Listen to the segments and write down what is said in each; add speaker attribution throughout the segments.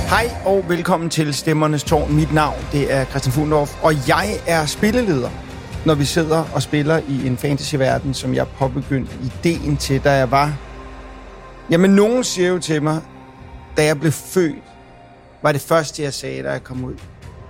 Speaker 1: Hej og velkommen til Stemmernes Tårn. Mit navn, det er Christian Fuglendorf, og jeg er spilleleder, når vi sidder og spiller i en fantasyverden, som jeg påbegyndte ideen til, da jeg var... Jamen, nogen siger jo til mig, da jeg blev født, var det første, jeg sagde, da jeg kom ud.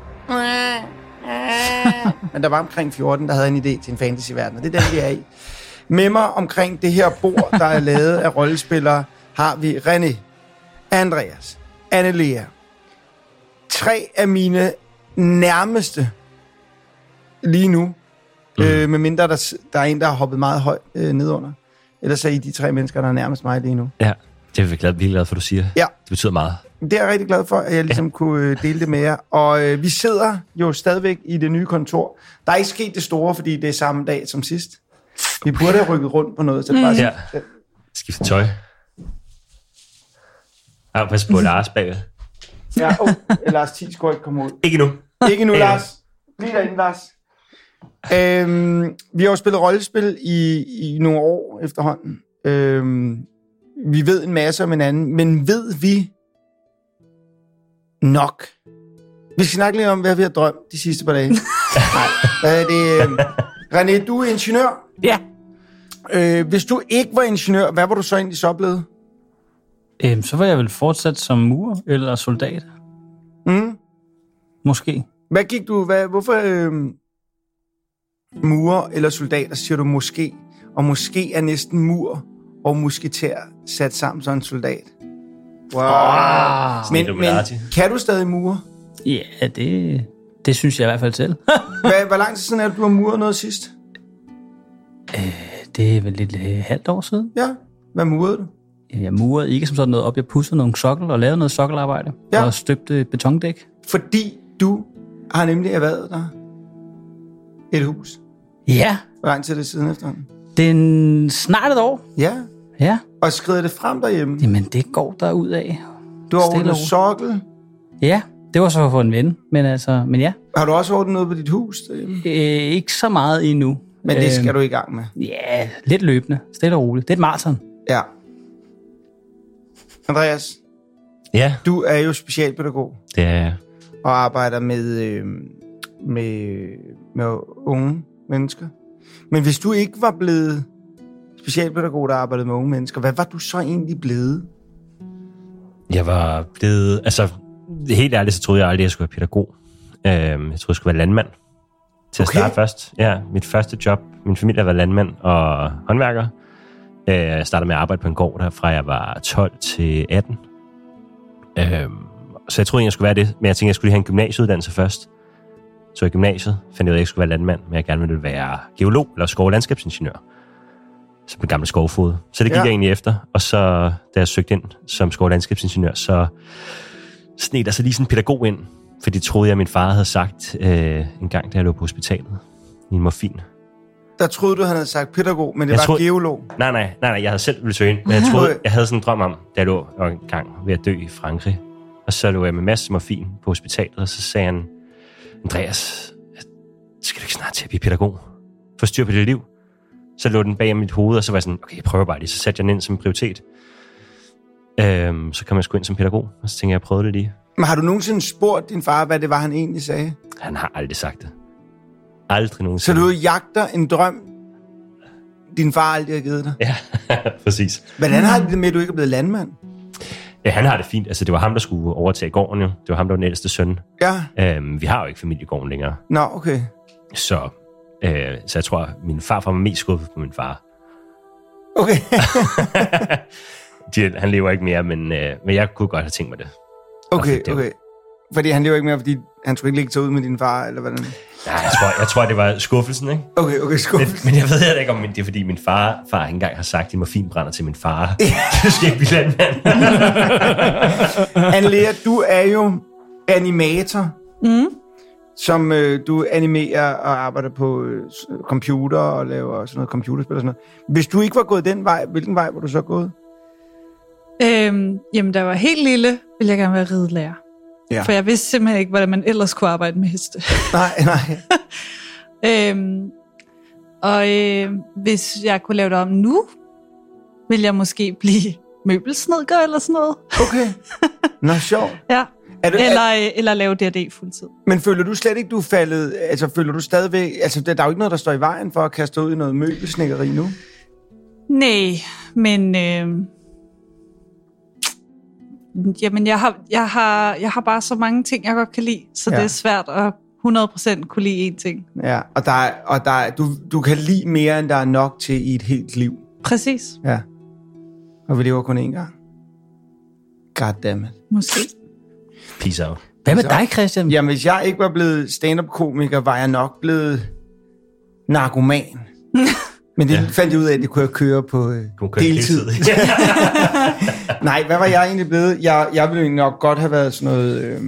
Speaker 1: Men der var omkring 14, der havde en idé til en fantasyverden, og det er den, vi er i. Med mig omkring det her bord, der er lavet af rollespillere, har vi René, Andreas, Annelea. 3 af mine nærmeste lige nu. Medmindre der er en, der har hoppet meget højt nedunder. Ellers er I de 3 mennesker, der er nærmest mig lige nu.
Speaker 2: Ja, det er vi virkelig glad for, du siger.
Speaker 1: Ja.
Speaker 2: Det betyder meget.
Speaker 1: Det er jeg rigtig glad for, at jeg ligesom kunne dele det med jer. Og vi sidder jo stadigvæk i det nye kontor. Der er ikke sket det store, fordi det er samme dag som sidst. Vi burde have rykket rundt på noget. Så det bare
Speaker 2: ja. Skifte tøj. Pas på Lars bagved.
Speaker 1: Ja, Lars 10 skulle ikke komme ud.
Speaker 2: Ikke nu.
Speaker 1: Ikke nu, Lars. Bliv derinde, Lars. Vi har jo spillet rollespil i nogle år efterhånden. Vi ved en masse om hinanden, men ved vi nok? Vi skal snakke lidt om, hvad vi har drømt de sidste par dage. Nej, René, du er ingeniør.
Speaker 3: Ja.
Speaker 1: Hvis du ikke var ingeniør, hvad var du så egentlig så blevet?
Speaker 3: Så var jeg vel fortsat som murer eller soldat. Måske.
Speaker 1: Hvad gik du... Hvorfor murer eller soldater, siger du måske? Og måske er næsten mur og musketær sat sammen som en soldat. Wow. Men kan du stadig mure?
Speaker 3: Ja, det synes jeg i hvert fald selv.
Speaker 1: Hvor lang tid siden er du har muret noget sidst?
Speaker 3: Det er vel et halvt år siden.
Speaker 1: Ja. Hvad murede du?
Speaker 3: Jeg murede ikke som sådan noget op. Jeg pudsede nogle sokkel og lavede noget sokkelarbejde. Ja. Og støbte betondæk.
Speaker 1: Fordi du har nemlig erhvervet dig et hus.
Speaker 3: Ja.
Speaker 1: Hvor lang tid er det siden efterhånden?
Speaker 3: Det er snart et år.
Speaker 1: Ja.
Speaker 3: Ja.
Speaker 1: Og skrider det frem derhjemme?
Speaker 3: Jamen, det går derudad.
Speaker 1: Du har ordnet sokkel?
Speaker 3: Ja, det var så for en ven. Men ja.
Speaker 1: Har du også ordnet noget på dit hus derhjemme?
Speaker 3: Ikke så meget endnu.
Speaker 1: Men det skal du i gang med?
Speaker 3: Ja, lidt løbende. Stille og roligt. Det er et maraton.
Speaker 1: Ja. Andreas?
Speaker 2: Ja?
Speaker 1: Du er jo specialpædagog.
Speaker 2: Det er jeg.
Speaker 1: Og arbejder med unge mennesker. Men hvis du ikke var blevet specialpædagog, der arbejdede med unge mennesker, hvad var du så egentlig blevet?
Speaker 2: Jeg var blevet... Altså, helt ærligt, så troede jeg aldrig, at jeg skulle være pædagog. Jeg troede, jeg skulle være landmand. Til at starte først. Ja, mit første job. Min familie var landmand og håndværker. Jeg startede med at arbejde på en gård, der fra jeg var 12 til 18. Så jeg troede, jeg skulle være det. Men jeg tænkte, jeg skulle have en gymnasieuddannelse først. Så i gymnasiet fandt jeg ud af, at jeg ikke skulle være landmand, men jeg gerne ville være geolog eller skov- og landskabsingeniør. Som en gammel skovfod. Så det gik jeg egentlig efter. Og så, da jeg søgte ind som skov- og landskabsingeniør, så sneg der så lige sådan en pædagog ind. For det troede jeg, min far havde sagt en gang, da jeg lå på hospitalet. I en morfin.
Speaker 1: Der troede du, han havde sagt pædagog, men det var geolog?
Speaker 2: Nej, jeg havde selv ville søge ind. Men jeg troede, jeg havde sådan en drøm om, da jeg lå en gang ved at dø i Frankrig. Og så lå jeg med masser af morfin på hospitalet, og så sagde han, Andreas, skal du ikke snart til at blive pædagog? Få styr på dit liv. Så lå den bag mit hoved, og så var jeg sådan, okay, jeg prøver bare lige. Så satte jeg den ind som en prioritet. Så kom jeg sgu ind som pædagog, og så tænkte jeg prøvede det lige.
Speaker 1: Men har du nogensinde spurgt din far, hvad det var, han egentlig sagde?
Speaker 2: Han har aldrig sagt det. Aldrig nogensinde.
Speaker 1: Så du jagter en drøm, din far aldrig har givet dig?
Speaker 2: Ja, præcis.
Speaker 1: Hvordan har det med, at du ikke er blevet landmand?
Speaker 2: Ja, han har det fint. Altså, det var ham, der skulle overtage gården jo. Det var ham, der var den ældste søn.
Speaker 1: Ja.
Speaker 2: Vi har jo ikke familiegården længere.
Speaker 1: Nå, okay.
Speaker 2: Så jeg tror, at min farfar var mest skuffet på min far.
Speaker 1: Okay.
Speaker 2: Han lever ikke mere, men jeg kunne godt have tænkt mig det.
Speaker 1: Okay. Fordi han lever ikke mere, fordi han skulle ikke lægge sig ud med din far, eller hvordan?
Speaker 2: Nej, jeg tror, det var skuffelsen, ikke?
Speaker 1: Okay, skuffelsen.
Speaker 2: Men jeg ved ikke, om det er, fordi min far ikke engang har sagt, at din morfin brænder til min far. Du skal ikke blive landmand.
Speaker 1: Annelea, du er jo animator, som du animerer og arbejder på computer og laver sådan noget computerspil og sådan noget. Hvis du ikke var gået den vej, hvilken vej var du så gået?
Speaker 4: Jamen, da jeg var helt lille, ville jeg gerne være ridelærer. Ja. For jeg vidste simpelthen ikke, hvordan man ellers kunne arbejde med heste.
Speaker 1: Nej.
Speaker 4: Hvis jeg kunne lave det om nu, ville jeg måske blive møbelsnedker eller sådan noget.
Speaker 1: Okay. Nå, sjovt.
Speaker 4: Ja. Eller lave D&D fuldtid.
Speaker 1: Men føler du slet ikke, du er faldet... Altså, føler du stadigvæk... Altså, der er jo ikke noget, der står i vejen for at kaste ud i noget møbelsnækkeri nu?
Speaker 4: Nej, men... Jamen, jeg har bare så mange ting, jeg godt kan lide, så det er svært at 100% kunne lide én ting.
Speaker 1: Ja, og du kan lide mere, end der er nok til i et helt liv.
Speaker 4: Præcis.
Speaker 1: Ja. Og vi lever kun én gang. Goddammit.
Speaker 4: Måske.
Speaker 2: Peace out.
Speaker 3: Hvad med dig, Christian?
Speaker 1: Jamen, hvis jeg ikke var blevet stand-up-komiker, var jeg nok blevet narkoman. Men det fandt jeg ud af, at det kunne jeg køre på deltid. Nej, hvad var jeg egentlig blevet? Jeg ville nok godt have været sådan noget...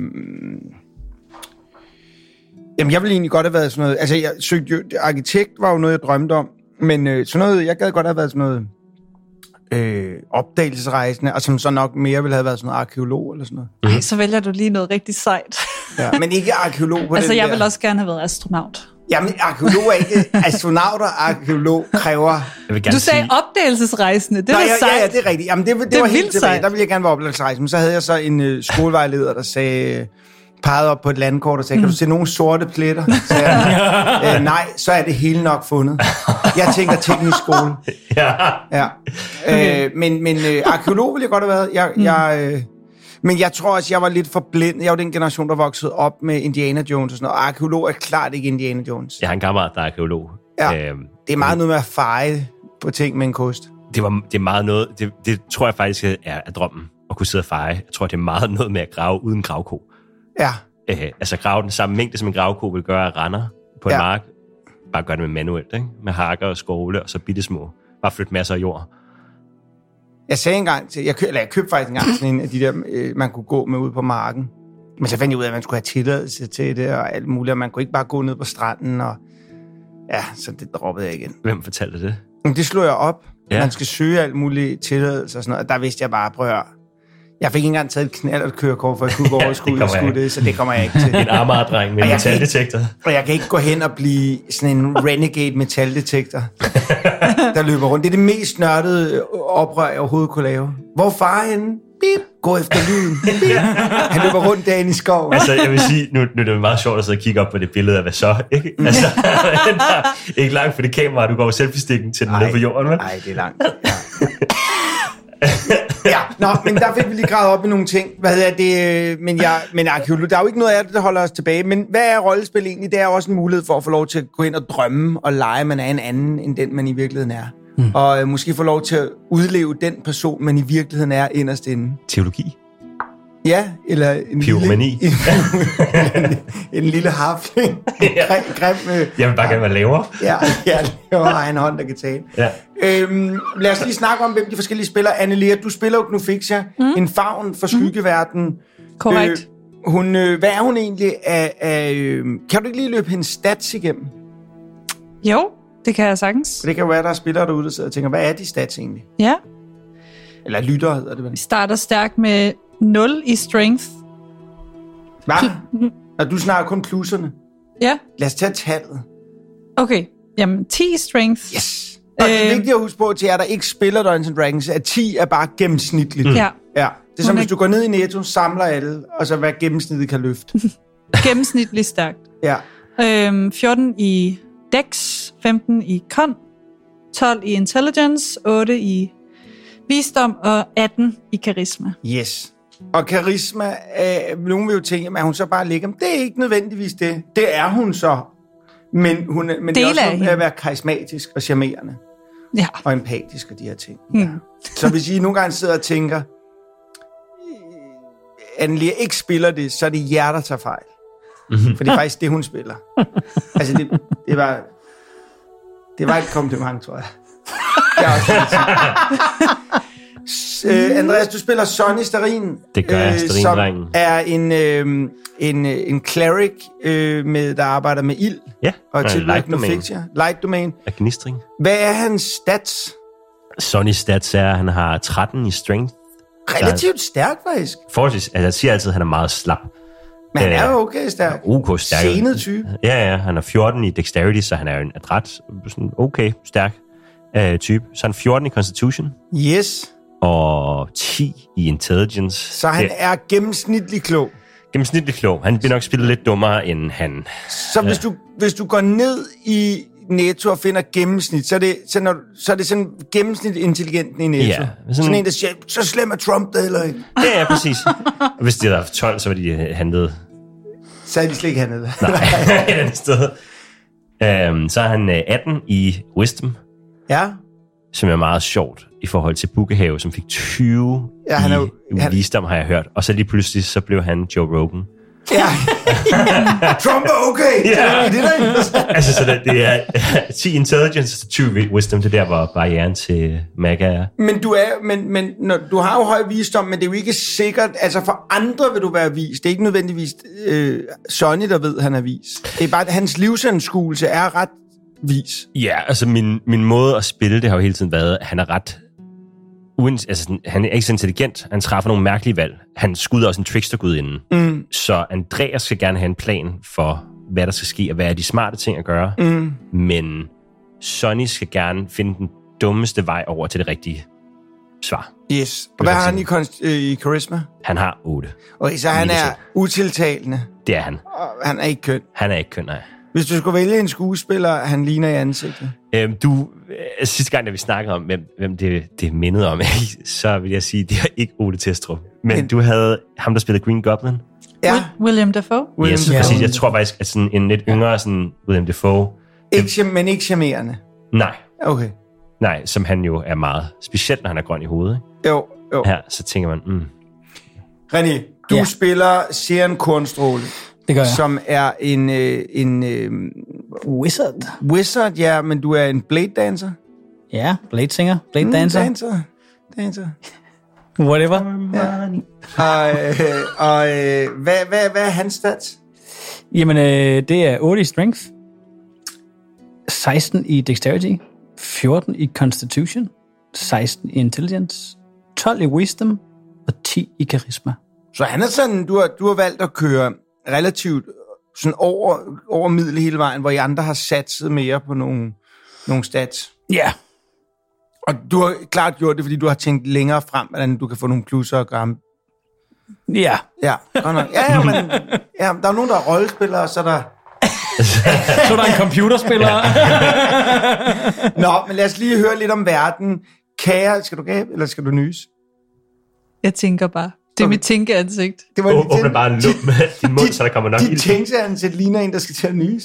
Speaker 1: Jamen, jeg ville egentlig godt have været sådan noget... Altså, jeg søgte jo... Arkitekt var jo noget, jeg drømte om. Men sådan noget... Jeg gad godt have været sådan noget... opdagelsesrejsende, og som så nok mere ville have været sådan noget arkeolog eller sådan noget.
Speaker 4: Nej, så vælger du lige noget rigtig sejt.
Speaker 1: Ja, men ikke arkeolog på
Speaker 4: altså,
Speaker 1: den
Speaker 4: jeg
Speaker 1: der.
Speaker 4: vil også gerne have været astronaut.
Speaker 1: Jamen, arkeolog er ikke... Astronaut og arkeolog kræver...
Speaker 4: Du sagde opdagelsesrejsende, det var sejt.
Speaker 1: Ja, det er rigtigt. Jamen, det var helt tilbage. Der ville jeg gerne være opdagelsesrejsende. Men så havde jeg så en skolevejleder, der sagde... pegede op på et landkort og sagde, kan du se nogle sorte pletter? Så nej, så er det hele nok fundet. Jeg tænker teknisk skole. Ja. Men arkeolog ville jeg godt have været. Men jeg tror også, jeg var lidt for blind. Jeg var den generation, der voksede op med Indiana Jones og sådan noget. Og arkeolog er klart ikke Indiana Jones.
Speaker 2: Jeg har en kammerat, der er arkeolog.
Speaker 1: Ja, det er meget noget med at feje på ting med en kost.
Speaker 2: Det er meget noget... Det tror jeg faktisk er drømmen, at kunne sidde og feje. Jeg tror, det er meget noget med at grave uden gravko.
Speaker 1: Ja.
Speaker 2: Altså grave den samme mængde, som en gravko vil gøre af render på en mark. Bare gøre det med manuelt, ikke? Med hakker og skovle og så bittesmå. Bare flytte masser af jord.
Speaker 1: Jeg sagde engang til... Jeg købte faktisk engang sådan en af de der, man kunne gå med ude på marken. Men så fandt jeg ud af, at man skulle have tilladelse til det og alt muligt. Og man kunne ikke bare gå ned på stranden og... Ja, så det droppede jeg igen.
Speaker 2: Hvem fortalte det?
Speaker 1: Det slog jeg op. Ja. Man skal søge alt muligt tilladelse og sådan noget. Og der vidste jeg bare, prøv at høre. Jeg fik ikke engang taget et knallertkørekort, for jeg kunne gå overskue det, så det kommer jeg ikke til.
Speaker 2: En Amager-dreng med en metaldetektor.
Speaker 1: Og jeg kan ikke gå hen og blive sådan en renegade metaldetektor, der løber rundt. Det er det mest nørdede oprør, jeg overhovedet kunne lave. Hvor far henne? Bip. Gå efter lyden. Han løber rundt derinde i skoven.
Speaker 2: Altså, jeg vil sige, nu er det meget sjovt at sidde og kigge op på det billede af, hvad så, ikke? Altså, ikke langt for det kamera, du går selfie-stikken til den nede på jorden, vel?
Speaker 1: Nej, det er langt. Ja, men der fik vi lige gravet op i nogle ting. Men arkeolog, der er jo ikke noget af det, der holder os tilbage. Men hvad er rollespil egentlig? Det er også en mulighed for at få lov til at gå ind og drømme og lege, man er en anden, end den, man i virkeligheden er. Og måske få lov til at udleve den person, man i virkeligheden er inderst inde.
Speaker 2: Teologi?
Speaker 1: Ja, eller en
Speaker 2: pyromani.
Speaker 1: En lille harfling. Grim,
Speaker 2: jeg vil bare gerne være lavere.
Speaker 1: Ja, lavere har en hånd, der kan tale. Ja. Lad os lige snakke om, hvem de forskellige spiller. Anne-Lea, du spiller jo Knufixia, en favn for skyggeverdenen.
Speaker 4: Korrekt.
Speaker 1: Hvad er hun egentlig kan du ikke lige løbe hendes stats igennem?
Speaker 4: Jo, det kan jeg sagtens.
Speaker 1: Det kan jo være, der er spillere derude, der sidder og tænker, hvad er de stats egentlig?
Speaker 4: Ja.
Speaker 1: Eller lytter hedder det vel?
Speaker 4: Vi starter stærkt med 0 i strength.
Speaker 1: Hvad? Og du snakker kun plusserne.
Speaker 4: Ja.
Speaker 1: Lad os tage tallet.
Speaker 4: Okay, jamen 10 i strength.
Speaker 1: Yes. Og det er vigtigt at huske på til jer, der ikke spiller Dungeons & Dragons, at 10 er bare gennemsnitligt.
Speaker 4: Ja.
Speaker 1: Det er som hvis du går ned i Netto, samler alle, og så hvad gennemsnittet kan løfte.
Speaker 4: Gennemsnitligt stærkt.
Speaker 1: Ja.
Speaker 4: 14 i Dex, 15 i Con, 12 i Intelligence, 8 i Visdom og 18 i Karisma.
Speaker 1: Yes. Og karisma, nogen vil jo tænke, at hun så bare ligger. Det er ikke nødvendigvis det. Det er hun så. Men det er også noget at være karismatisk og charmerende.
Speaker 4: Ja.
Speaker 1: Og empatisk og de her ting. Ja. Så hvis I nogle gange sidder og tænker, Anne-Lea ikke spiller det, så er det jer, der tager fejl. For det er faktisk det, hun spiller. Altså, det var et kompliment, tror jeg. Det er også Andreas, du spiller Sonny Starin.
Speaker 2: Det gør jeg, Starin-drengen.
Speaker 1: Som er en cleric, der arbejder med ild.
Speaker 2: Ja,
Speaker 1: og Light Domain.
Speaker 2: Af gnistring.
Speaker 1: Hvad er hans stats?
Speaker 2: Sonnys stats er, at han har 13 i strength.
Speaker 1: Relativt stærk, faktisk.
Speaker 2: Forholdsvis, altså jeg siger altid, at han er meget slap.
Speaker 1: Men han er jo okay stærk.
Speaker 2: OK stærk.
Speaker 1: Senet type.
Speaker 2: Ja, han er 14 i dexterity, så han er jo en adræt, sådan okay stærk type. Så han er 14 i constitution.
Speaker 1: Yes.
Speaker 2: Og 10 i intelligence.
Speaker 1: Så han er gennemsnitlig klog.
Speaker 2: gennemsnitligt klog. Han bliver nok spillet lidt dummere, end han...
Speaker 1: Så hvis du går ned i Netto og finder gennemsnit, så er det sådan gennemsnit intelligenten i Netto.
Speaker 2: Ja,
Speaker 1: sådan en, der siger, så slem er Trump det heller ikke.
Speaker 2: Ja, præcis. Og hvis de havde haft 12, så var de handlet...
Speaker 1: Så er de slet ikke handlet.
Speaker 2: Nej, et andet sted. Så er han 18 i Wisdom.
Speaker 1: Ja.
Speaker 2: Som er meget sjovt i forhold til Bukkehave, som fik 20 i Wisdom, har jeg hørt. Og så lige pludselig, så blev han Joe Rogan.
Speaker 1: Ja. Trump er okay.
Speaker 2: Ja.
Speaker 1: Det er
Speaker 2: altså, så det er 10 intelligence og 20 wisdom. Det der, hvor barrieren til MAGA er.
Speaker 1: Men du har jo høj visdom, men det er jo ikke sikkert... Altså, for andre vil du være vis. Det er ikke nødvendigvis Sonny, der ved, han er vis. Det er bare, at hans livsanskuelse er ret vis.
Speaker 2: Ja, altså min måde at spille det har jo hele tiden været, at han er ret... han er ikke så intelligent. Han træffer nogle mærkelige valg. Han skyder også en trickstergud inden. Så Andreas skal gerne have en plan for, hvad der skal ske, og hvad er de smarte ting at gøre. Men Sonny skal gerne finde den dummeste vej over til det rigtige svar.
Speaker 1: Yes. Og hvad har han i charisma?
Speaker 2: Han har 8.
Speaker 1: Okay, så han er utiltalende.
Speaker 2: Det er han.
Speaker 1: Og han er ikke køn.
Speaker 2: Han er ikke køn, nej.
Speaker 1: Hvis du skulle vælge en skuespiller, han ligner i ansigtet.
Speaker 2: Sidste gang, da vi snakkede om, hvem det mindede om, så vil jeg sige, det er ikke Ole Testrup. Men du havde ham, der spillede Green Goblin.
Speaker 4: Ja. William Dafoe.
Speaker 2: Yes, præcis. Jeg tror faktisk, at sådan en lidt yngre sådan William Dafoe.
Speaker 1: Men ikke charmerende.
Speaker 2: Nej.
Speaker 1: Okay.
Speaker 2: Nej, som han jo er meget. Specielt, når han er grøn i hovedet. Ikke?
Speaker 1: Jo.
Speaker 2: Her, så tænker man...
Speaker 1: René, du spiller Sharon Kornstråle.
Speaker 3: Det gør jeg.
Speaker 1: Som er en
Speaker 3: wizard.
Speaker 1: Wizard, ja, men du er en blade dancer.
Speaker 3: Ja, blade singer, blade dancer.
Speaker 1: Dancer.
Speaker 3: Whatever.
Speaker 1: Ja. Og hvad er hans stats?
Speaker 3: Jamen, det er 8 i strength, 16 i dexterity, 14 i constitution, 16 i intelligence, 12 i wisdom og 10 i charisma.
Speaker 1: Så han er sådan, du har valgt at køre relativt sådan over middel hele vejen, hvor I andre har satset mere på nogle stats.
Speaker 3: Ja. Yeah.
Speaker 1: Og du har klart gjort det, fordi du har tænkt længere frem, hvordan du kan få nogle plusser og gram.
Speaker 3: Ja.
Speaker 1: Ja, men der er nogen, der er rollespillere, så der...
Speaker 3: Så der er en computerspiller.
Speaker 1: Nå, men lad os lige høre lidt om verden. Kære, skal du gabe, eller skal du nys?
Speaker 4: Jeg tænker bare. Det er mit tænkeansigt.
Speaker 2: Åbne bare en lup med din mund, så der kommer nok ild.
Speaker 1: Dit tænkeansigt ligner en, der skal til at nys.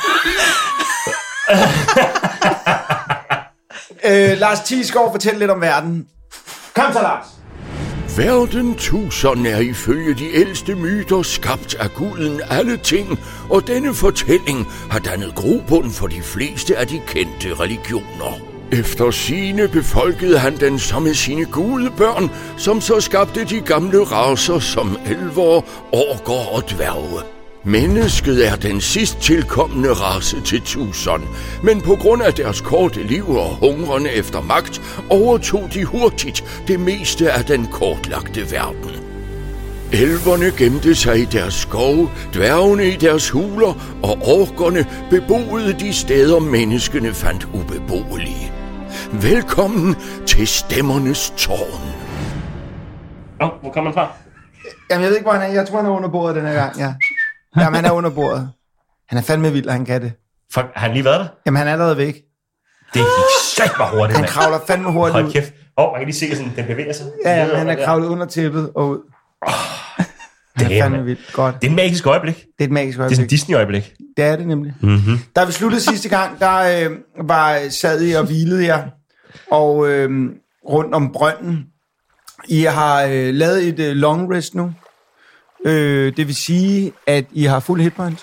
Speaker 1: Lars Thiesgaard, fortæl lidt om verden. Kom så, Lars.
Speaker 5: Verden Tucson er ifølge de ældste myter skabt af guden alle ting, og denne fortælling har dannet grobund for de fleste af de kendte religioner. Efter sigende befolkede han den som med sine gudebørn, som så skabte de gamle racer som elver, orker og dværge. Mennesket er den sidst tilkommende race til Tucson, men på grund af deres korte liv og hungrende efter magt, overtog de hurtigt det meste af den kortlagte verden. Elverne gemte sig i deres skove, dværgene i deres huler, og orkerne beboede de steder, menneskene fandt ubeboelige. Velkommen til Stemmernes Tårn.
Speaker 2: Hvor kommer han fra?
Speaker 1: Jamen, jeg ved ikke, hvor han er. Jeg tror, han er under bordet den her gang, ja. Jamen, han er under bordet. Han er fandme vild, og han kan det.
Speaker 2: Fuck, har han lige været der?
Speaker 1: Jamen, han er allerede væk.
Speaker 2: Det gik sæt mig hurtigt,
Speaker 1: Han kravler fandme hurtigt ud.
Speaker 2: Hold kæft. Man kan lige se, sådan, den bevæger sig.
Speaker 1: Ja, men han er kravlet under tæppet og ud. Han er fandme vildt. Godt.
Speaker 2: Det er et magisk øjeblik.
Speaker 1: Det er et magisk øjeblik.
Speaker 2: Det er sådan et Disney-øjeblik.
Speaker 1: Det er det nemlig.
Speaker 2: Mm-hmm.
Speaker 1: Da vi sluttede sidste gang, der sad I og hvilede jer og rundt om brønden. I har lavet et long rest nu. Det vil sige, at I har fuld hitpoint.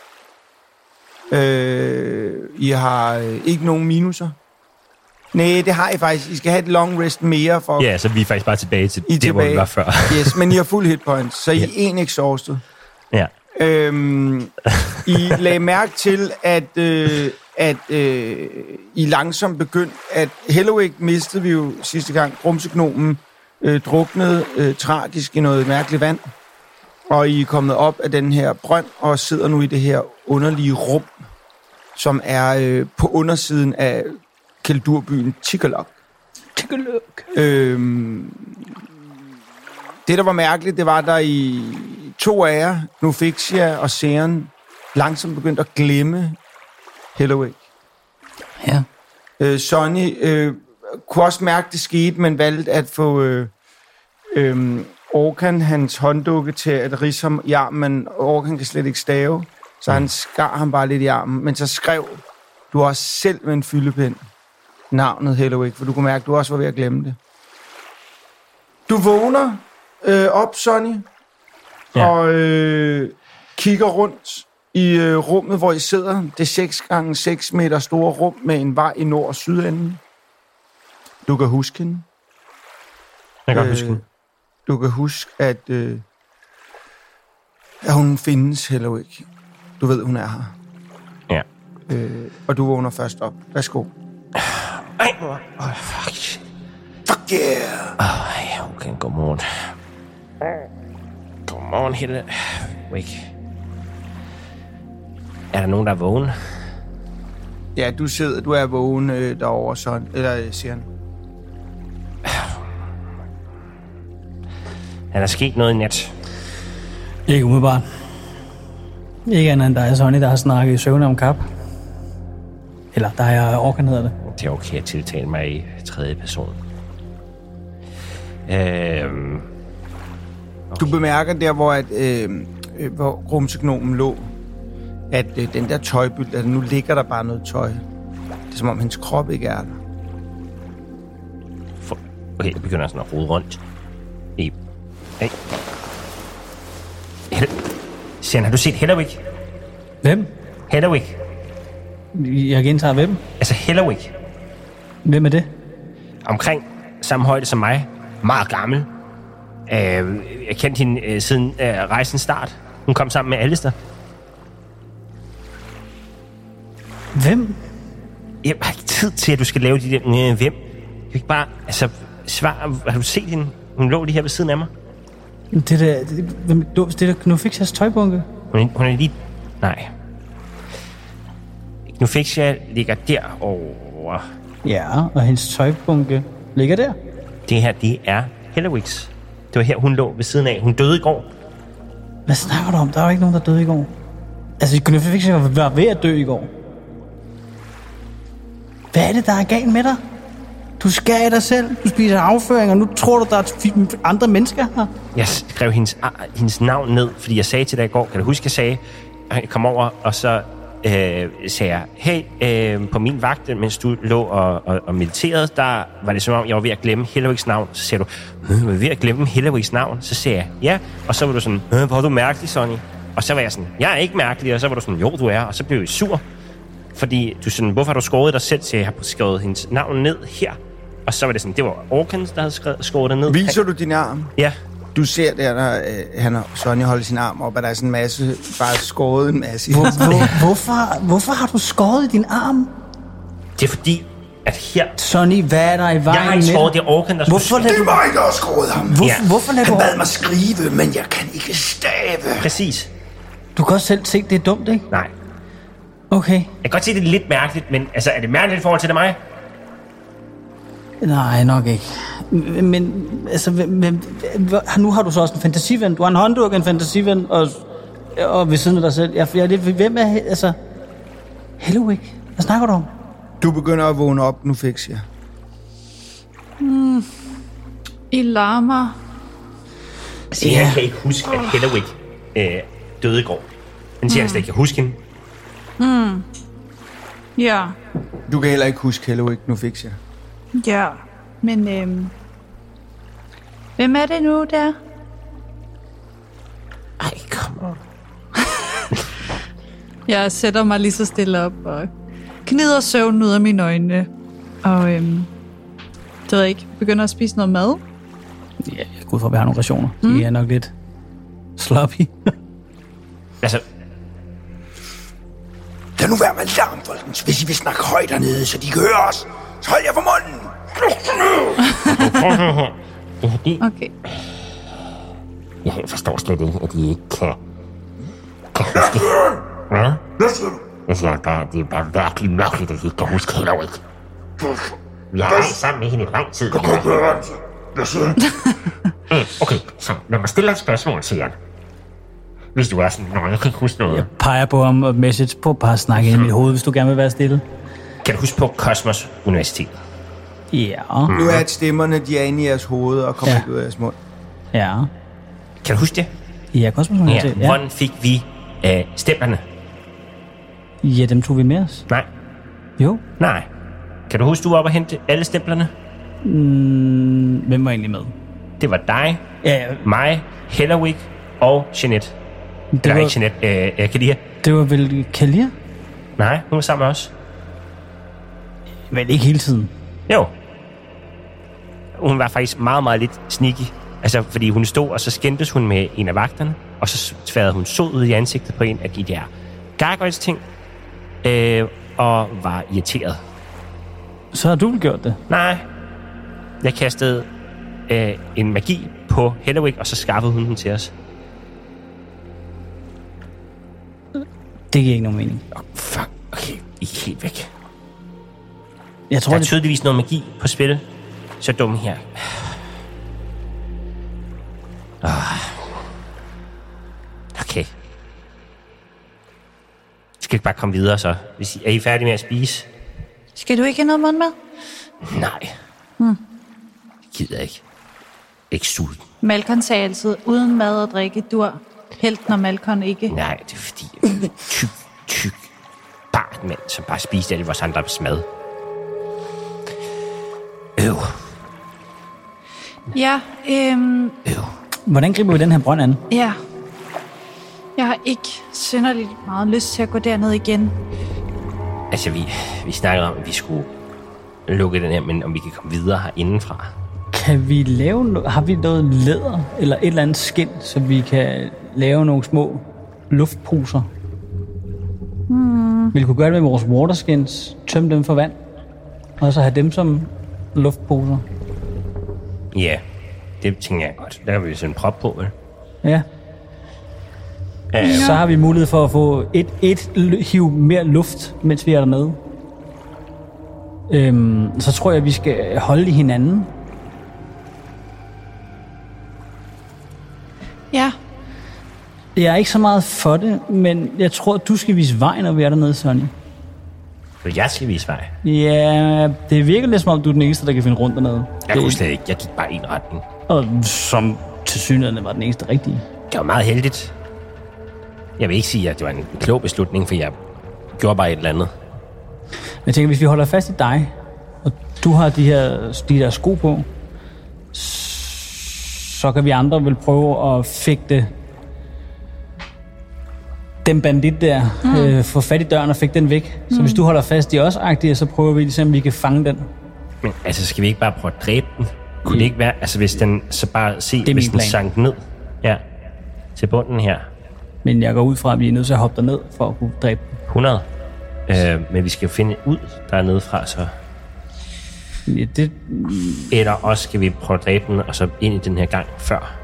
Speaker 1: I har ikke nogen minuser. Nej, det har I faktisk. I skal have et long rest mere for...
Speaker 2: Ja, så vi er faktisk bare tilbage til det, hvor vi var før.
Speaker 1: Yes, men I har fuld hitpoint, så I er en exhausted.
Speaker 2: Ja.
Speaker 1: I lagde mærke til, at I langsomt begyndte, at Hellowig mistede vi jo sidste gang. Grumseknomen druknede tragisk i noget mærkeligt vand. Og I er kommet op af den her brønd og sidder nu i det her underlige rum, som er på undersiden af Keldurbyen Tikkelok. Det, der var mærkeligt, det var, der I 2 af jer, Nufixia og Seren, langsomt begyndt at glemme Hellawig.
Speaker 3: Ja.
Speaker 1: Sonny kunne også mærke, det skete, men valgte at få Orkan, hans hånddukke, til at ridse ham i armen, men Orkan kan slet ikke stave, så han skar ham bare lidt i armen. Men så skrev du også selv med en fyldepind navnet Hellawig, for du kunne mærke, at du også var ved at glemme det. Du vågner op, Sonny, og kigger rundt i rummet, hvor I sidder. Det 6x6 meter store rum med en vej i nord- og sydenden. Du kan huske hende.
Speaker 2: Jeg kan huske hende.
Speaker 1: Du kan huske, at hun findes, Hellawig. Du ved, hun er her.
Speaker 2: Ja.
Speaker 1: Og du vågner først op. Værsgo.
Speaker 2: Ej, fuck.
Speaker 1: Fuck yeah!
Speaker 2: Okay, godmorgen. Godmorgen, Hellawig. Er der nogen, der er vågen?
Speaker 1: Ja, du er vågen derovre, sådan, eller siger han.
Speaker 2: Er der sket noget i nat?
Speaker 3: Ikke umiddelbart. Ikke andet end der er Sonny, der har snakket i søvne om kap. Eller der er Orkan, hedder det.
Speaker 2: Det er okay at tiltale mig i tredje person.
Speaker 1: Du bemærker der, hvor Grumsegnomen lå, at den der tøjbyld, at nu ligger der bare noget tøj. Det er som om hendes krop ikke er der.
Speaker 2: Okay, jeg begynder sådan at rode rundt. Hey. Sian, har du set Hellawig?
Speaker 3: Hvem?
Speaker 2: Hellawig.
Speaker 3: Jeg gentager hvem?
Speaker 2: Altså Hellawig.
Speaker 3: Hvem er det?
Speaker 2: Omkring samme højde som mig. Meget gammel. Jeg kendte hende siden rejsens start. Hun kom sammen med Alistair.
Speaker 3: Hvem?
Speaker 2: Jeg har ikke tid til, at du skal lave de der... hvem? Jeg kan ikke bare... Altså, svar... Har du set hende? Hun lå lige her ved siden af mig.
Speaker 3: Det der Nufixas tøjbunke.
Speaker 2: Hun er lige... Nej. Nufixia ligger derovre.
Speaker 3: Ja, og hendes tøjbunke ligger der.
Speaker 2: Det her, det er Hellawigs. Det var her, hun lå ved siden af. Hun døde i går.
Speaker 3: Hvad snakker du om? Der var ikke nogen, der døde i går. Altså, Nufixia var ved at dø i går. Hvad er det, der er galt med dig? Du skærer i dig selv. Du spiser afføring, og nu tror du, der er andre mennesker her.
Speaker 2: Jeg skrev hendes navn ned, fordi jeg sagde til dig i går. Kan du huske, jeg sagde, at jeg kom over, og så sagde jeg, hey, på min vagt, mens du lå og mediterede, der var det som om, jeg var ved at glemme Hellawigs navn. Så sagde du, jeg var ved at glemme Hellawigs navn. Så sagde jeg, ja. Og så var du sådan, hvor er du mærkelig, Sonny? Og så var jeg sådan, jeg er ikke mærkelig. Og så var du sådan, jo, du er. Og så blev jeg sur. Fordi du sådan, hvorfor har du skåret dig selv til, at jeg har skrevet hendes navn ned her? Og så var det sådan, det var Orkan, der havde skåret dig ned.
Speaker 1: Viser du din arm?
Speaker 2: Ja.
Speaker 1: Du ser der, når han og Sonny holder sin arm op, og der er sådan en masse, bare skåret en masse.
Speaker 3: Hvorfor har du skåret i din arm?
Speaker 2: Det er fordi, at her...
Speaker 3: Sonny, hvad er der i vejen med?
Speaker 2: Jeg har ikke skåret, det er Orkan, der
Speaker 1: Hvorfor det er mig, der har skåret ham.
Speaker 3: Hvorfor lader
Speaker 1: han bad mig skrive, men jeg kan ikke stave.
Speaker 2: Præcis.
Speaker 3: Du kan også selv se, det er dumt, ikke?
Speaker 2: Nej.
Speaker 3: Okay.
Speaker 2: Jeg kan godt se, det er lidt mærkeligt, men altså, er det mærkeligt i forhold til det mig?
Speaker 3: Nej, nok ikke. Men altså, nu har du så også en fantasiven. Du har en håndduk, en fantasiven, og ved siden af dig selv. Hvem er, altså... Hellawig, hvad snakker du om?
Speaker 1: Du begynder at vågne op, nu fik jeg.
Speaker 4: I larmer.
Speaker 2: Altså, jeg kan ikke huske, at Hellawig døde i går. Den siger, jeg slet ikke kan huske hende.
Speaker 4: Ja.
Speaker 1: Du kan heller ikke huske Hellawig, nu fik jeg.
Speaker 4: Ja, men hvem er det nu, der?
Speaker 2: Ej, kom on.
Speaker 4: Jeg sætter mig lige så stille op og gnider søvn ud af mine øjne. Og det ved jeg ikke, begynder at spise noget mad.
Speaker 3: Ja, jeg går ud fra, at vi har nogle rationer. De er nok lidt sloppy.
Speaker 2: Altså...
Speaker 1: Lad nu være med larm, folkens, hvis I vil snakke højt dernede, så de kan høre os. Så hold jer for munden.
Speaker 4: Okay.
Speaker 2: Jeg forstår slet ikke, at de ikke kan huske. Hvad?
Speaker 1: Hvad siger du?
Speaker 2: Jeg siger, det er bare virkelig mærkeligt, at de ikke kan huske Hellawig. Jeg har sammen med hende i lang tid.
Speaker 1: Hvad siger du?
Speaker 2: Okay, så lad mig stille et spørgsmål til jer. Hvis du er sådan, nå, jeg kan ikke huske noget.
Speaker 3: Jeg peger på ham og message på bare snakke ind i mit hoved, hvis du gerne vil være stille.
Speaker 2: Kan du huske på Kosmos Universitet?
Speaker 3: Ja.
Speaker 1: Nu er stemmerne, de er inde i jeres hoved og kommer ikke ud af jeres mund.
Speaker 3: Ja.
Speaker 2: Kan du huske det?
Speaker 3: Ja, Kosmos Universitet. Ja.
Speaker 2: Hvordan fik vi stemplerne?
Speaker 3: Ja, dem tog vi med os.
Speaker 2: Nej.
Speaker 3: Jo.
Speaker 2: Nej. Kan du huske, du var oppe og hente alle stemplerne?
Speaker 3: Hvem var egentlig med?
Speaker 2: Det var dig,
Speaker 3: Ja,
Speaker 2: mig, Hellerwick og Jeanette. Eller ikke Jeanette, Kalia.
Speaker 3: det var vel Kalia?
Speaker 2: Nej, hun var sammen med os.
Speaker 3: Vel ikke hele tiden.
Speaker 2: Jo. Hun var faktisk meget, meget lidt sneaky. Altså, fordi hun stod, og så skændtes hun med en af vagterne, og så tværede hun sod ud i ansigtet på en af de der gargoyles-ting, og var irriteret.
Speaker 3: Så har du vel gjort det?
Speaker 2: Nej. Jeg kastede en magi på Hellerwick, og så skaffede hun den til os.
Speaker 3: Det giver ikke nogen mening.
Speaker 2: Fuck, okay, I er helt væk.
Speaker 3: Jeg tror,
Speaker 2: Der er tydeligvis noget magi på spil. Så dum her. Okay. Skal vi bare komme videre så? Er I færdige med at spise?
Speaker 4: Skal du ikke have noget mund med?
Speaker 2: Nej. Det gider jeg ikke. Ikke sulten.
Speaker 4: Malkon sagde altid, uden mad og drikke dur. Helt når Malkon ikke.
Speaker 2: Nej, det er fordi jeg er tyk bart mand, som bare spiste alt vores andres mad.
Speaker 4: Ja,
Speaker 3: Hvordan griber vi den her brønd an?
Speaker 4: ja. Jeg har ikke synderligt meget lyst til at gå derned igen.
Speaker 2: Altså, vi snakkede om, at vi skulle lukke den her, men om vi kan komme videre herindefra.
Speaker 3: Kan vi lave har vi noget læder eller et eller andet skind, så vi kan lave nogle små luftposer? Vi kunne gøre det med vores waterskins, tømme dem for vand, og så have dem som luftposer.
Speaker 2: Ja, det tænker jeg godt. Der kan vi sådan en prop på, vel?
Speaker 3: Ja. Så har vi mulighed for at få et hiv mere luft, mens vi er dernede. Så tror jeg, at vi skal holde i hinanden.
Speaker 4: Ja,
Speaker 3: Jeg er ikke så meget for det, men jeg tror, du skal vise vej, når vi er dernede, Sonny.
Speaker 2: Så jeg skal vise vej.
Speaker 3: Ja, det virker lidt som om, du er den eneste, der kan finde rundt dernede.
Speaker 2: Jeg kunne slet ikke. Jeg gik bare i en retning.
Speaker 3: Og som tilsyneladende var den eneste rigtige.
Speaker 2: Det var meget heldigt. Jeg vil ikke sige, at det var en klog beslutning, for jeg gjorde bare et eller andet.
Speaker 3: Jeg tænker, hvis vi holder fast i dig, og du har de der sko på, så kan vi andre vel prøve at fægte den bandit der, få fat i døren og fægte den væk. Så hvis du holder fast i os-agtige, så prøver vi ligesom, vi kan fange den.
Speaker 2: Men altså, skal vi ikke bare prøve at dræbe den? Kunne det ikke være, altså hvis den, så bare se,
Speaker 3: er
Speaker 2: hvis
Speaker 3: min
Speaker 2: den
Speaker 3: plan.
Speaker 2: sank ned, ja, til bunden her,
Speaker 3: Men jeg går ud fra, at vi er nødt til at hoppe derned for at kunne dræbe den.
Speaker 2: 100. Men vi skal jo finde ud dernede fra, så...
Speaker 3: Ja, det,
Speaker 2: Eller også skal vi prøve at dræbe den, og så ind i den her gang før.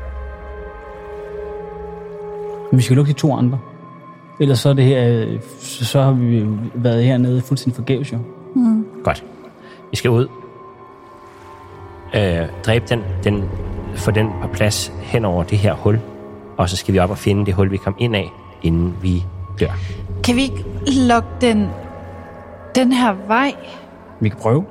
Speaker 3: men vi skal lukke de 2 andre. Ellers så er det her, så har vi været hernede fuldstændig forgæves jo.
Speaker 2: Godt. Vi skal ud. Dræbe den, få den på plads hen over det her hul. Og så skal vi op og finde det hul, vi kom ind af, inden vi dør.
Speaker 4: kan vi ikke lokke den her vej,
Speaker 3: Vi kan prøve.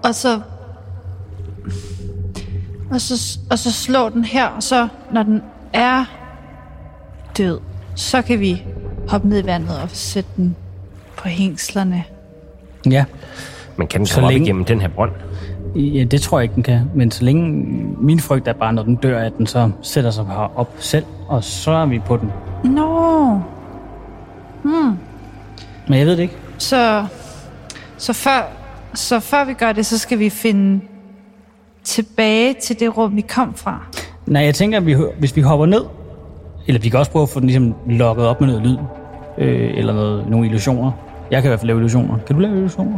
Speaker 4: og så slå den her, og så når den er død, så kan vi hoppe ned i vandet og sætte den på hængslerne.
Speaker 3: Ja.
Speaker 2: Men kan den
Speaker 3: Så
Speaker 2: komme op
Speaker 3: længe-
Speaker 2: igennem den her brønd?
Speaker 3: Ja, det tror jeg ikke, den kan. Men så længe min frygt er bare, når den dør, at den så sætter sig op selv, og så er vi på den.
Speaker 4: Nå,
Speaker 3: Men jeg ved det ikke.
Speaker 4: så før vi gør det, så skal vi finde tilbage til det rum, vi kom fra.
Speaker 3: Nej, jeg tænker, at hvis vi hopper ned, eller vi kan også prøve at få den ligesom lukket op med noget lyd, eller nogle illusioner. Jeg kan i hvert fald lave illusioner. Kan du lave illusioner?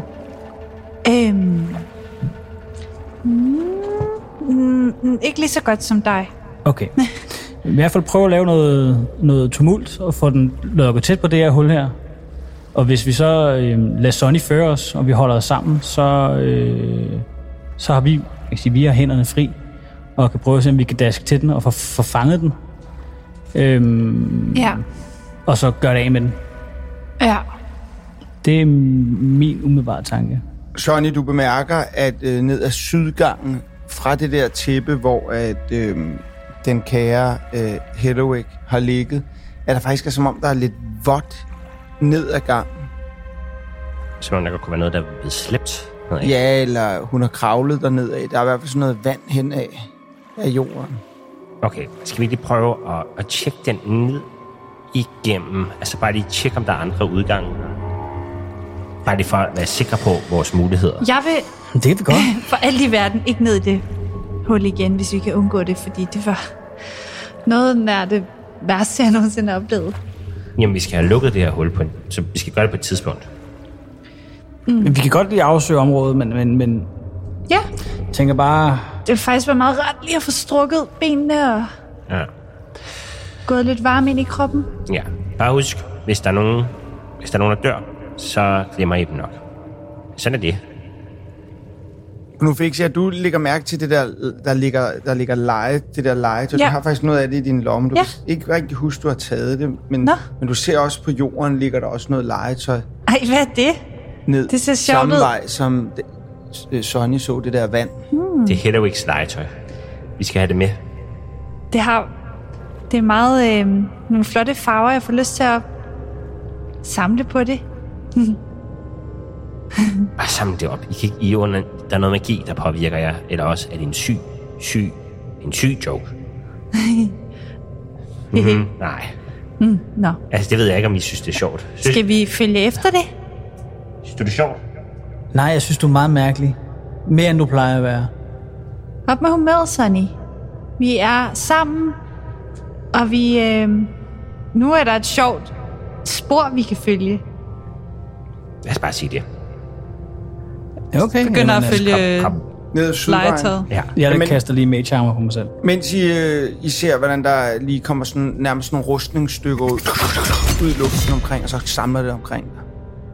Speaker 4: Ikke lige så godt som dig.
Speaker 3: Okay. I hvert fald prøve at lave noget tumult, og få den lukket tæt på det her hul her. Og hvis vi så lader Sonny føre os, og vi holder os sammen, så har vi har hænderne fri, og kan prøve at se, om vi kan daske til den og få fanget den.
Speaker 4: Ja.
Speaker 3: Og så gør det af med den.
Speaker 4: Ja.
Speaker 3: Det er min umiddelbare tanke.
Speaker 1: Sonny, du bemærker, at ned ad sydgangen fra det der tæppe, hvor at, den kære Hedwig har ligget, at der faktisk er som om, der er lidt vådt ned ad gangen.
Speaker 2: Som om der kunne være noget, der er blevet slæbt.
Speaker 1: Ja, eller hun har kravlet derned af. Der er i hvert fald sådan noget vand hen af jorden.
Speaker 2: Okay, skal vi lige prøve at tjekke den ned igennem? Altså bare lige tjekke, om der er andre udgange. Bare lige for at være sikre på vores muligheder.
Speaker 4: Jeg vil
Speaker 3: Det kan vi godt.
Speaker 4: for alt i verden ikke ned i det hul igen, hvis vi kan undgå det, fordi det var noget nær det værste, jeg nogensinde har oplevet.
Speaker 2: Jamen, vi skal have lukket det her hul på så vi skal gøre det på et tidspunkt.
Speaker 3: Men vi kan godt lige afsøge området, men
Speaker 4: Ja,
Speaker 3: jeg tænker bare...
Speaker 4: det ville faktisk være meget rart lige at få strukket benene og
Speaker 2: Ja.
Speaker 4: gået lidt varme ind i kroppen.
Speaker 2: Ja. Bare husk, hvis der er nogen, der dør, så glemmer I dem nok. Sådan er det.
Speaker 1: Nu fik jeg, at du lægger mærke til det der ligger leje, det der legetøj.
Speaker 4: Ja.
Speaker 1: Du har faktisk noget af det i din lomme. Du
Speaker 4: Ja.
Speaker 1: kan ikke rigtig huske, du har taget det, men du ser også på jorden, ligger der også noget legetøj
Speaker 4: Ej, hvad er det?
Speaker 1: ned.
Speaker 4: Det ser sjovt
Speaker 1: samme
Speaker 4: ud.
Speaker 1: vej, som Sonny så det der vand.
Speaker 2: Det er Hedwigs legetøj. Vi skal have det med.
Speaker 4: Det er meget nogle flotte farver. Jeg får lyst til at samle på det.
Speaker 2: Bare samle det op. I kan ikke der er noget magi, der påvirker jer. Eller også er det en syg joke. Nej.
Speaker 4: Nå.
Speaker 2: Altså, det ved jeg ikke, om I synes, det er sjovt.
Speaker 4: Skal vi følge efter det?
Speaker 2: Synes du, det er sjovt?
Speaker 3: Nej, jeg synes, du er meget mærkelig. Mere end du plejer at være.
Speaker 4: Op med humøret, Sonny. Vi er sammen, og vi... nu er der et sjovt spor, vi kan følge.
Speaker 2: Lad os bare sige det.
Speaker 3: Okay.
Speaker 4: Begynder at følge
Speaker 2: Kom.
Speaker 1: Ned ad sydvejen.
Speaker 4: legetøjet.
Speaker 2: Ja.
Speaker 3: Jeg kaster lige mage armor på mig selv.
Speaker 1: Mens I ser, hvordan der lige kommer sådan, nærmest nogle rustningsstykker ud i luften omkring, og så samler det omkring dig.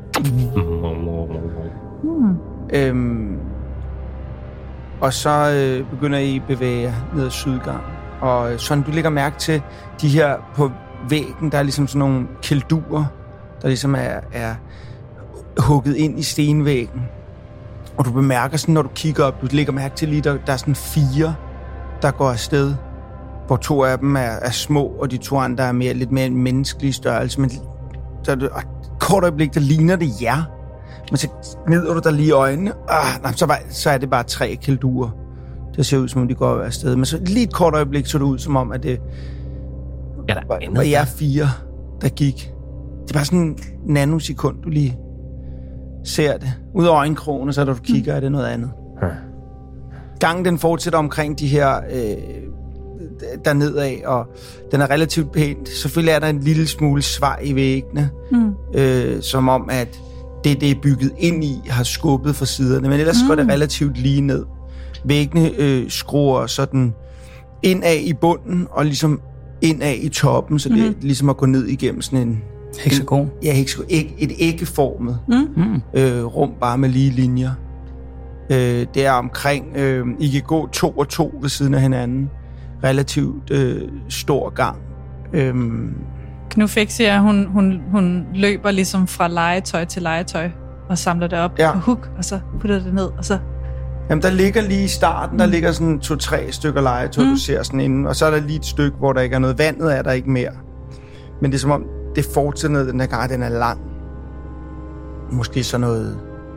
Speaker 1: Og så begynder I at bevæge jer ned ad sydgangen. Og sådan, du lægger mærke til de her på væggen, der er ligesom sådan nogle keldurer, der ligesom er hugget ind i stenvæggen. Og du bemærker sådan, når du kigger op, du lægger mærke til lige, der er sådan 4, der går afsted, hvor 2 af dem er små, og de 2 andre er lidt mere en menneskelig størrelse. Men så er det et kort øjeblik, der ligner det jer. Men så gnider du der lige i øjnene. Så er det bare 3 keldurer. Det ser ud, som om de går afsted. Men så lige et kort øjeblik så det ud, som om, at det var jer 4, der gik. Det er bare sådan en nanosekund, du lige ser det. Ud af øjenkrogen, så da du kigger, er det noget andet. Gangen den fortsætter omkring de her dernedad, og den er relativt pænt. Selvfølgelig er der en lille smule svar i væggene, som om, at det er bygget ind i, har skubbet fra siderne, men ellers går det relativt lige ned. Væggene skruer sådan indad i bunden, og ligesom indad i toppen, så det er ligesom at gå ned igennem sådan en...
Speaker 3: Hexagon.
Speaker 1: Et æggeformet rum, bare med lige linjer. Det er omkring... I kan gå 2 og 2 ved siden af hinanden. Relativt stor gang.
Speaker 6: Knufik siger, at hun løber ligesom fra legetøj til legetøj og samler det op på hook, og så putter det ned, og så...
Speaker 1: Jamen, der ligger lige i starten, der ligger sådan 2-3 stykker legetøj, du ser sådan inden, og så er der lige et stykke, hvor der ikke er noget. Vandet er der ikke mere. Men det er som om, det fortsætter ned, den her gang, den er lang. Måske så noget,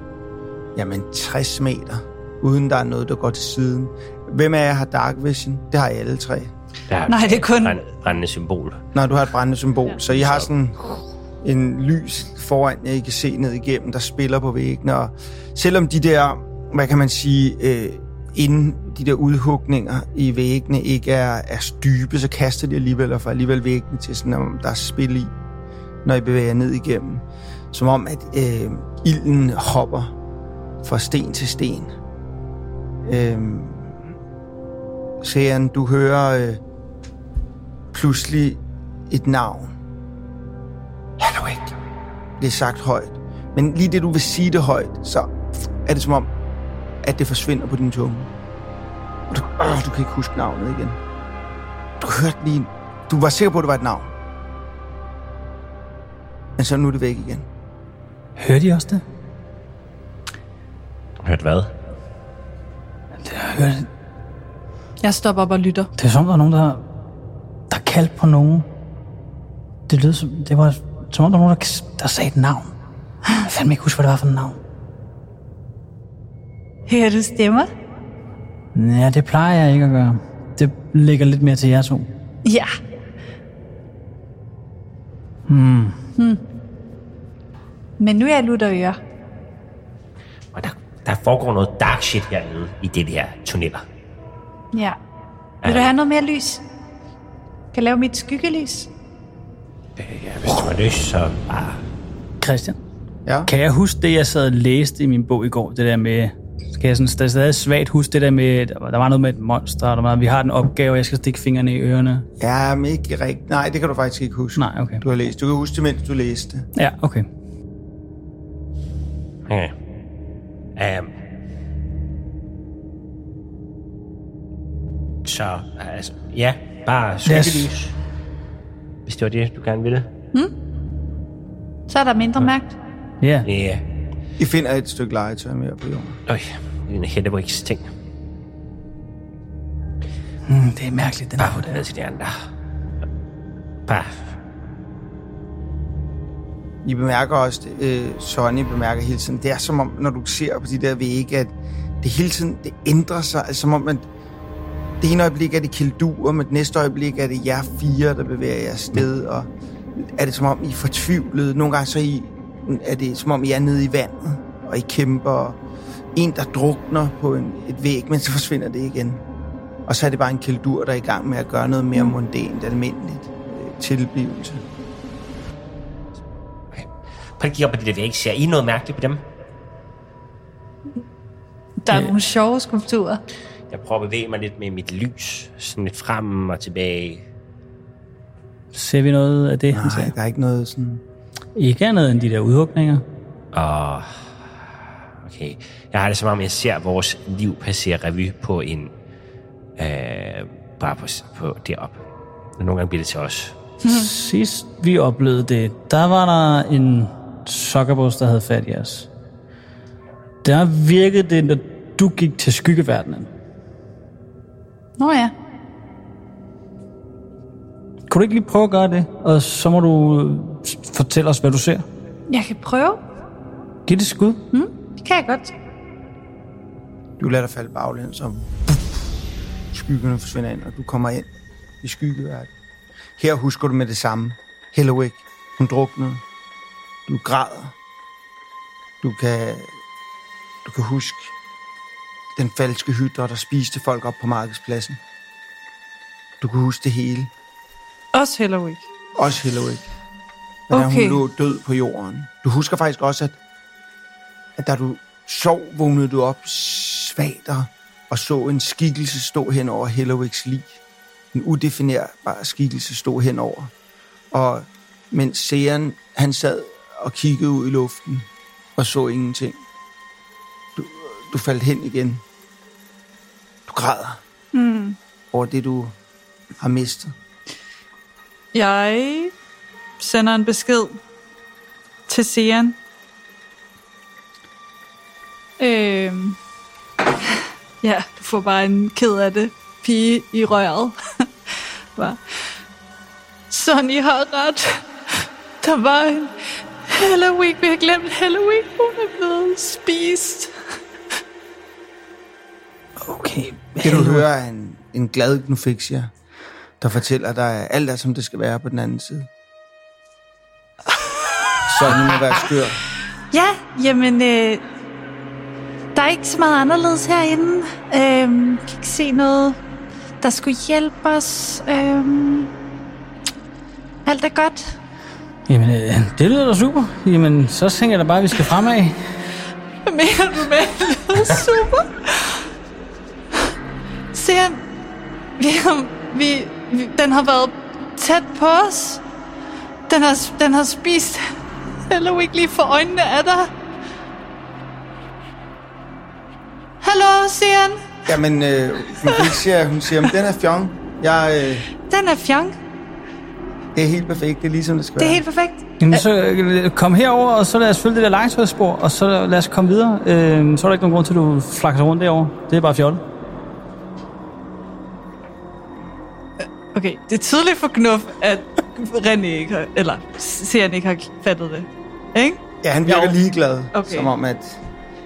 Speaker 1: 60 meter, uden der er noget, der går til siden. Hvem af jer har Dark Vision? Det har I alle 3.
Speaker 6: Nej, det er kun...
Speaker 2: Brændende symbol.
Speaker 1: Nej, du har et brændende symbol, så I har sådan en lys foran jer, I kan se ned igennem, der spiller på væggene. Og selvom de der, hvad kan man sige, inden de der udhugninger i væggene ikke er dybe, så kaster de alligevel, og får alligevel væggene til sådan, om der er spil i, når I bevæger ned igennem. Som om, at ilden hopper fra sten til sten. Sean, du hører pludselig et navn. Hedwig. Det er sagt højt. Men lige det, du vil sige det højt, så er det som om, at det forsvinder på din tunge. Og du kan ikke huske navnet igen. Du hørte lige Du var sikker på, at det var et navn. Men så nu er det væk igen.
Speaker 3: Hørte I også det?
Speaker 2: Hørt hvad?
Speaker 3: Det har jeg hørt.
Speaker 6: Jeg stopper op og lytter.
Speaker 3: Det er som, der er nogen, der kaldte på nogen. Det lød som, det var som om, der var nogen, der sagde et navn. Jeg kan fandme ikke huske, hvad det var for et navn.
Speaker 4: Hører du stemmer?
Speaker 3: Ja, det plejer jeg ikke at gøre. Det ligger lidt mere til jer to.
Speaker 4: Ja. Men nu er jeg lutter øre.
Speaker 2: Og der foregår noget dark shit hernede i det der tunneller.
Speaker 4: Ja. Vil du have noget mere lys? Kan jeg lave mit skyggelys?
Speaker 2: Ja, hvis du har lyst, så bare...
Speaker 3: Christian,
Speaker 1: Ja.
Speaker 3: kan jeg huske det, jeg sad og læste i min bog i går? Det der med... Skal jeg sådan stadig svagt huske det der med... Der var noget med et monster, og der var, vi har den opgave, og jeg skal stikke fingrene i ørerne.
Speaker 1: Ja, men ikke rigtigt. Nej, det kan du faktisk ikke huske.
Speaker 3: Nej, okay.
Speaker 1: Du har læst. Du kan huske det, mens du læste.
Speaker 3: Ja, okay.
Speaker 2: Okay. Så, altså, ja, bare skyggelys. Hvis det var det, du gerne ville.
Speaker 4: Så er der mindre magt.
Speaker 3: Ja.
Speaker 2: Ja.
Speaker 1: I finder et stykke legetøj mere på jorden.
Speaker 2: Øj, det er en Hellawicks ting.
Speaker 3: Det er mærkeligt, den
Speaker 2: Bare
Speaker 3: er
Speaker 2: få
Speaker 3: på
Speaker 2: det
Speaker 3: det.
Speaker 2: ned til de andre. Bare...
Speaker 1: I bemærker også, Sonny bemærker hele tiden, det er som om, når du ser på de der vægge, at det hele tiden, det ændrer sig, altså som om, at det ene øjeblik er det kilduer, men det næste øjeblik er det jer fire, der bevæger jer sted, og er det som om, I er fortvivlet. Nogle gange så er det som om, I er nede i vandet, og I kæmper. En, der drukner på et væg, men så forsvinder det igen. Og så er det bare en kildur, der er i gang med at gøre noget mere mundant, almindeligt tilblivelse.
Speaker 2: Prøv at kigge op på de der vægge. Ser I noget mærkeligt på dem?
Speaker 4: Der er nogle sjove skulpturer.
Speaker 2: Jeg prøver at bevæge mig lidt med mit lys. Sådan lidt frem og tilbage.
Speaker 3: Ser vi noget af det, han
Speaker 1: Nej,
Speaker 3: sagde?
Speaker 1: der er ikke noget sådan...
Speaker 3: Ikke andet end de der udhugninger.
Speaker 2: Og... Okay. Jeg har det som om, jeg ser vores liv passere revy på en... bare på derop. Nogle gange bliver det til os.
Speaker 3: Sidst vi oplevede det, der var der en sokkerbos, der havde fat i os. Der virkede det, når du gik til skyggeverdenen.
Speaker 4: Nå ja.
Speaker 3: Kunne du ikke lige prøve at gøre det? Og så må du fortælle os, hvad du ser.
Speaker 4: Jeg kan prøve.
Speaker 3: Giv det et skud.
Speaker 4: Det kan jeg godt.
Speaker 1: Du lader dig falde baglæns, og skyggerne forsvinder ind, og du kommer ind i skyggeverdenen. Her husker du med det samme. Hellowick, hun druknede. Du græder. Du kan huske den falske hytter, der spiste folk op på markedspladsen. Du kan huske det hele.
Speaker 6: Også Hellowick.
Speaker 1: Også Hellowick. Hvordan
Speaker 6: Okay.
Speaker 1: hun lå død på jorden. Du husker faktisk også, at da du sov, vågnede du op svagt og så en skikkelse stå hen over Hellowicks lig. En udefinerbar skikkelse stod henover. Og mens seeren, han sad og kiggede ud i luften og så ingenting. Du faldt hen igen. Du græder over det, du har mistet.
Speaker 6: Jeg sender en besked til seeren. Ja, du får bare en ked af det pige i røret. Bare. Sonny har ret. Der var en Hellowick. Vi har glemt Hellowick. Hun er blevet spist.
Speaker 3: Okay.
Speaker 1: Det du hører er en glad Gnufixia, der fortæller dig, at alt er, som det skal være på den anden side. Så det må være skør.
Speaker 4: Ja, jamen, der er ikke så meget anderledes herinde. Kan ikke se noget, der skulle hjælpe os. Alt er godt.
Speaker 3: Jamen, det lyder da super. Jamen, så tænker jeg da bare, at vi skal fremad.
Speaker 6: Hvad mener du med, det lyder super? Seeren, den har været tæt på os. Den har spist Hellowick lige for øjnene af dig. Hallo, Seeren.
Speaker 1: Jamen, Gnufixia, hun siger, men den er fjong.
Speaker 4: Den er fjong.
Speaker 1: Det er helt perfekt. Det er ligesom det skal
Speaker 6: Det er
Speaker 1: være.
Speaker 6: helt perfekt.
Speaker 3: Jamen, så kom herover, og så lad os følge det der legetøjsspor, og så lad os komme videre. Så er der ikke nogen grund til, at du flakser rundt derovre. Det er bare fjollet.
Speaker 6: Okay, det er tydeligt for Knuf, at René ikke har, eller Sean ikke har fattet det. Ikke?
Speaker 1: Ja, han virker ligeglad.
Speaker 6: Okay.
Speaker 1: Som om, at...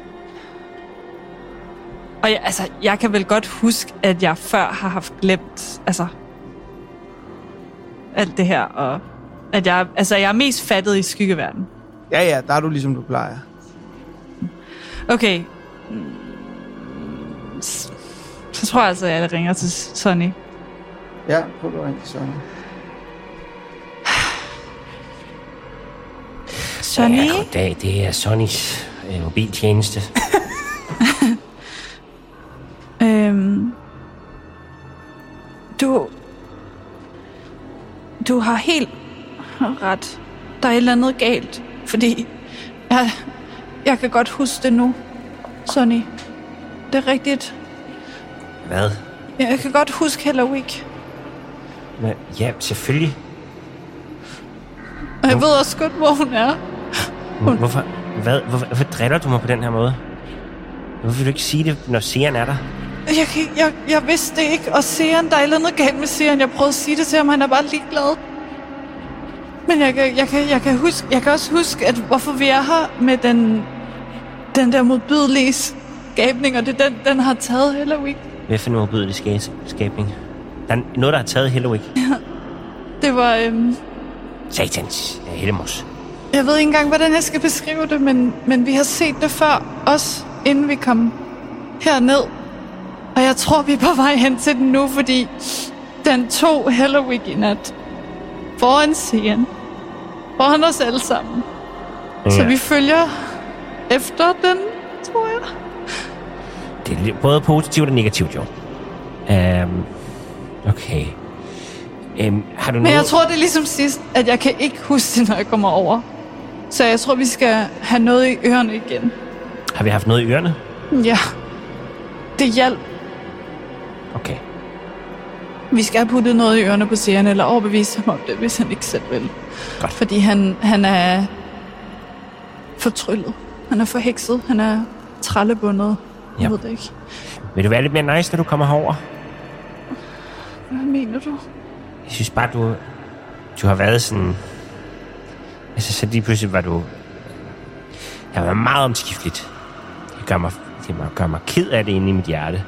Speaker 6: Og jeg kan vel godt huske, at jeg før har haft glemt, alt det her, og at jeg er mest fattet i skyggeverden.
Speaker 1: Ja, der er du ligesom du plejer.
Speaker 6: Okay. Så tror jeg altså, at jeg ringer til Sonny.
Speaker 1: Ja, prøv du ringe til Sonny.
Speaker 6: Sonny?
Speaker 2: Ja, goddag. Det er Sonnys mobiltjeneste.
Speaker 6: Du har helt ret. Der er et eller andet galt, fordi jeg kan godt huske det nu, Sonny. Det er rigtigt.
Speaker 2: Hvad?
Speaker 6: Jeg kan godt huske Halloween.
Speaker 2: Ja, selvfølgelig.
Speaker 6: Og jeg ved også godt, hvor hun er.
Speaker 2: Hvorfor driller du mig på den her måde? Hvorfor vil du ikke sige det, når Sean er der?
Speaker 6: Jeg vidste det ikke, og Sean, der er et eller andet galt med Sean. Jeg prøvede at sige det til ham, han er bare ligeglad. Men jeg kan også huske, at hvorfor vi er her med den der modbydelige skabning, og det er den har taget Halloween.
Speaker 2: Hvad for en modbydelig skabning? Der er noget, der har taget Halloween.
Speaker 6: Ja, det var...
Speaker 2: Satans Hellemus.
Speaker 6: Jeg ved ikke engang, hvordan jeg skal beskrive det, men vi har set det før, også inden vi kom herned. Og jeg tror, vi er på vej hen til den nu, fordi den tog Halloween i nat. Foran Sean. Foran os alle sammen. Ja. Så vi følger efter den, tror jeg.
Speaker 2: Det er både positivt og negativt, jo. Okay. Har du
Speaker 6: Men jeg tror, det er ligesom sidst, at jeg kan ikke huske det, når jeg kommer over. Så jeg tror, vi skal have noget i ørerne igen.
Speaker 2: Har vi haft noget i ørerne?
Speaker 6: Ja. Det hjalp.
Speaker 2: Okay.
Speaker 6: Vi skal have puttet noget i ørerne på Sean, eller overbevise ham om det, hvis han ikke selv vil.
Speaker 2: Godt.
Speaker 6: Fordi han er fortryllet. Han er forhekset. Han er trællebundet.
Speaker 2: Ja.
Speaker 6: Jeg ved det ikke.
Speaker 2: Vil du være lidt mere nice, når du kommer herover?
Speaker 6: Hvad mener du?
Speaker 2: Jeg synes bare, du har været sådan... Altså, så lige pludselig var du... Jeg har været meget omskifteligt. Det gør mig ked af det inde i mit hjerte.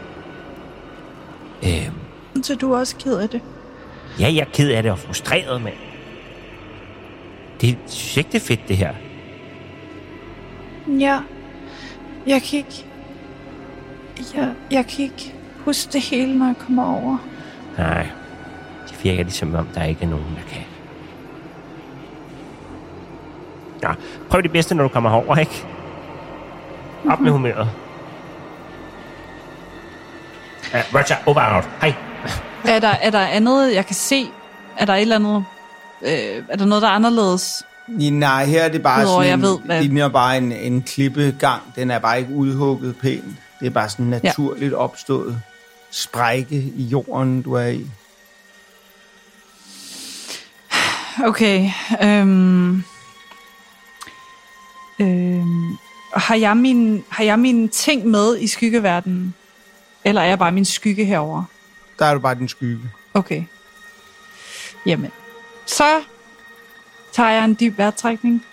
Speaker 6: Så du er også ked af det?
Speaker 2: Ja, jeg er ked af det og frustreret, mand. Det synes ikke, det er fedt, det her.
Speaker 6: Ja. Jeg kan ikke huske det hele, når jeg kommer over.
Speaker 2: Nej. Det virker ligesom om, der ikke er nogen, der kan. Nå, prøv det bedste, når du kommer herover, ikke? Op med humøret. Roger, over and out. Hej.
Speaker 6: Er der andet, jeg kan se? Er der et eller andet... er der noget, der er anderledes?
Speaker 1: Nej, her er det bare
Speaker 6: Udover,
Speaker 1: sådan
Speaker 6: jeg ved,
Speaker 1: det ligner bare en klippegang. Den er bare ikke udhugget pænt. Det er bare sådan naturligt opstået sprække i jorden, du er i.
Speaker 6: Okay. Har jeg mine ting med i skyggeverdenen? Eller er jeg bare min skygge herover?
Speaker 1: Der er du bare din skygge.
Speaker 6: Okay. Jamen, så tager jeg en dyb vejrtrækning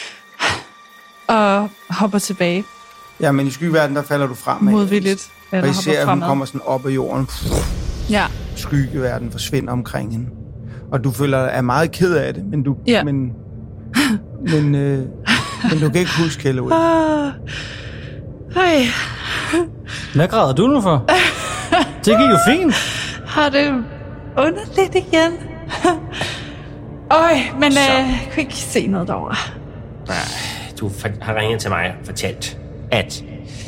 Speaker 6: og hopper tilbage.
Speaker 1: Ja, men i skyggeverdenen, der falder du fremad.
Speaker 6: Modvilligt.
Speaker 1: Og I ser, at hun kommer sådan op af jorden.
Speaker 6: Ja.
Speaker 1: Skyggeverdenen forsvinder omkring hende. Og du føler dig er meget ked af det, men du,
Speaker 6: ja.
Speaker 1: men du kan ikke huske Halloween.
Speaker 6: Hej.
Speaker 3: Hvad græder du nu for? Det gik jo fint.
Speaker 6: Har det underligt igen? Men jeg kunne ikke se noget derovre.
Speaker 2: Du har ringet til mig og fortalt, at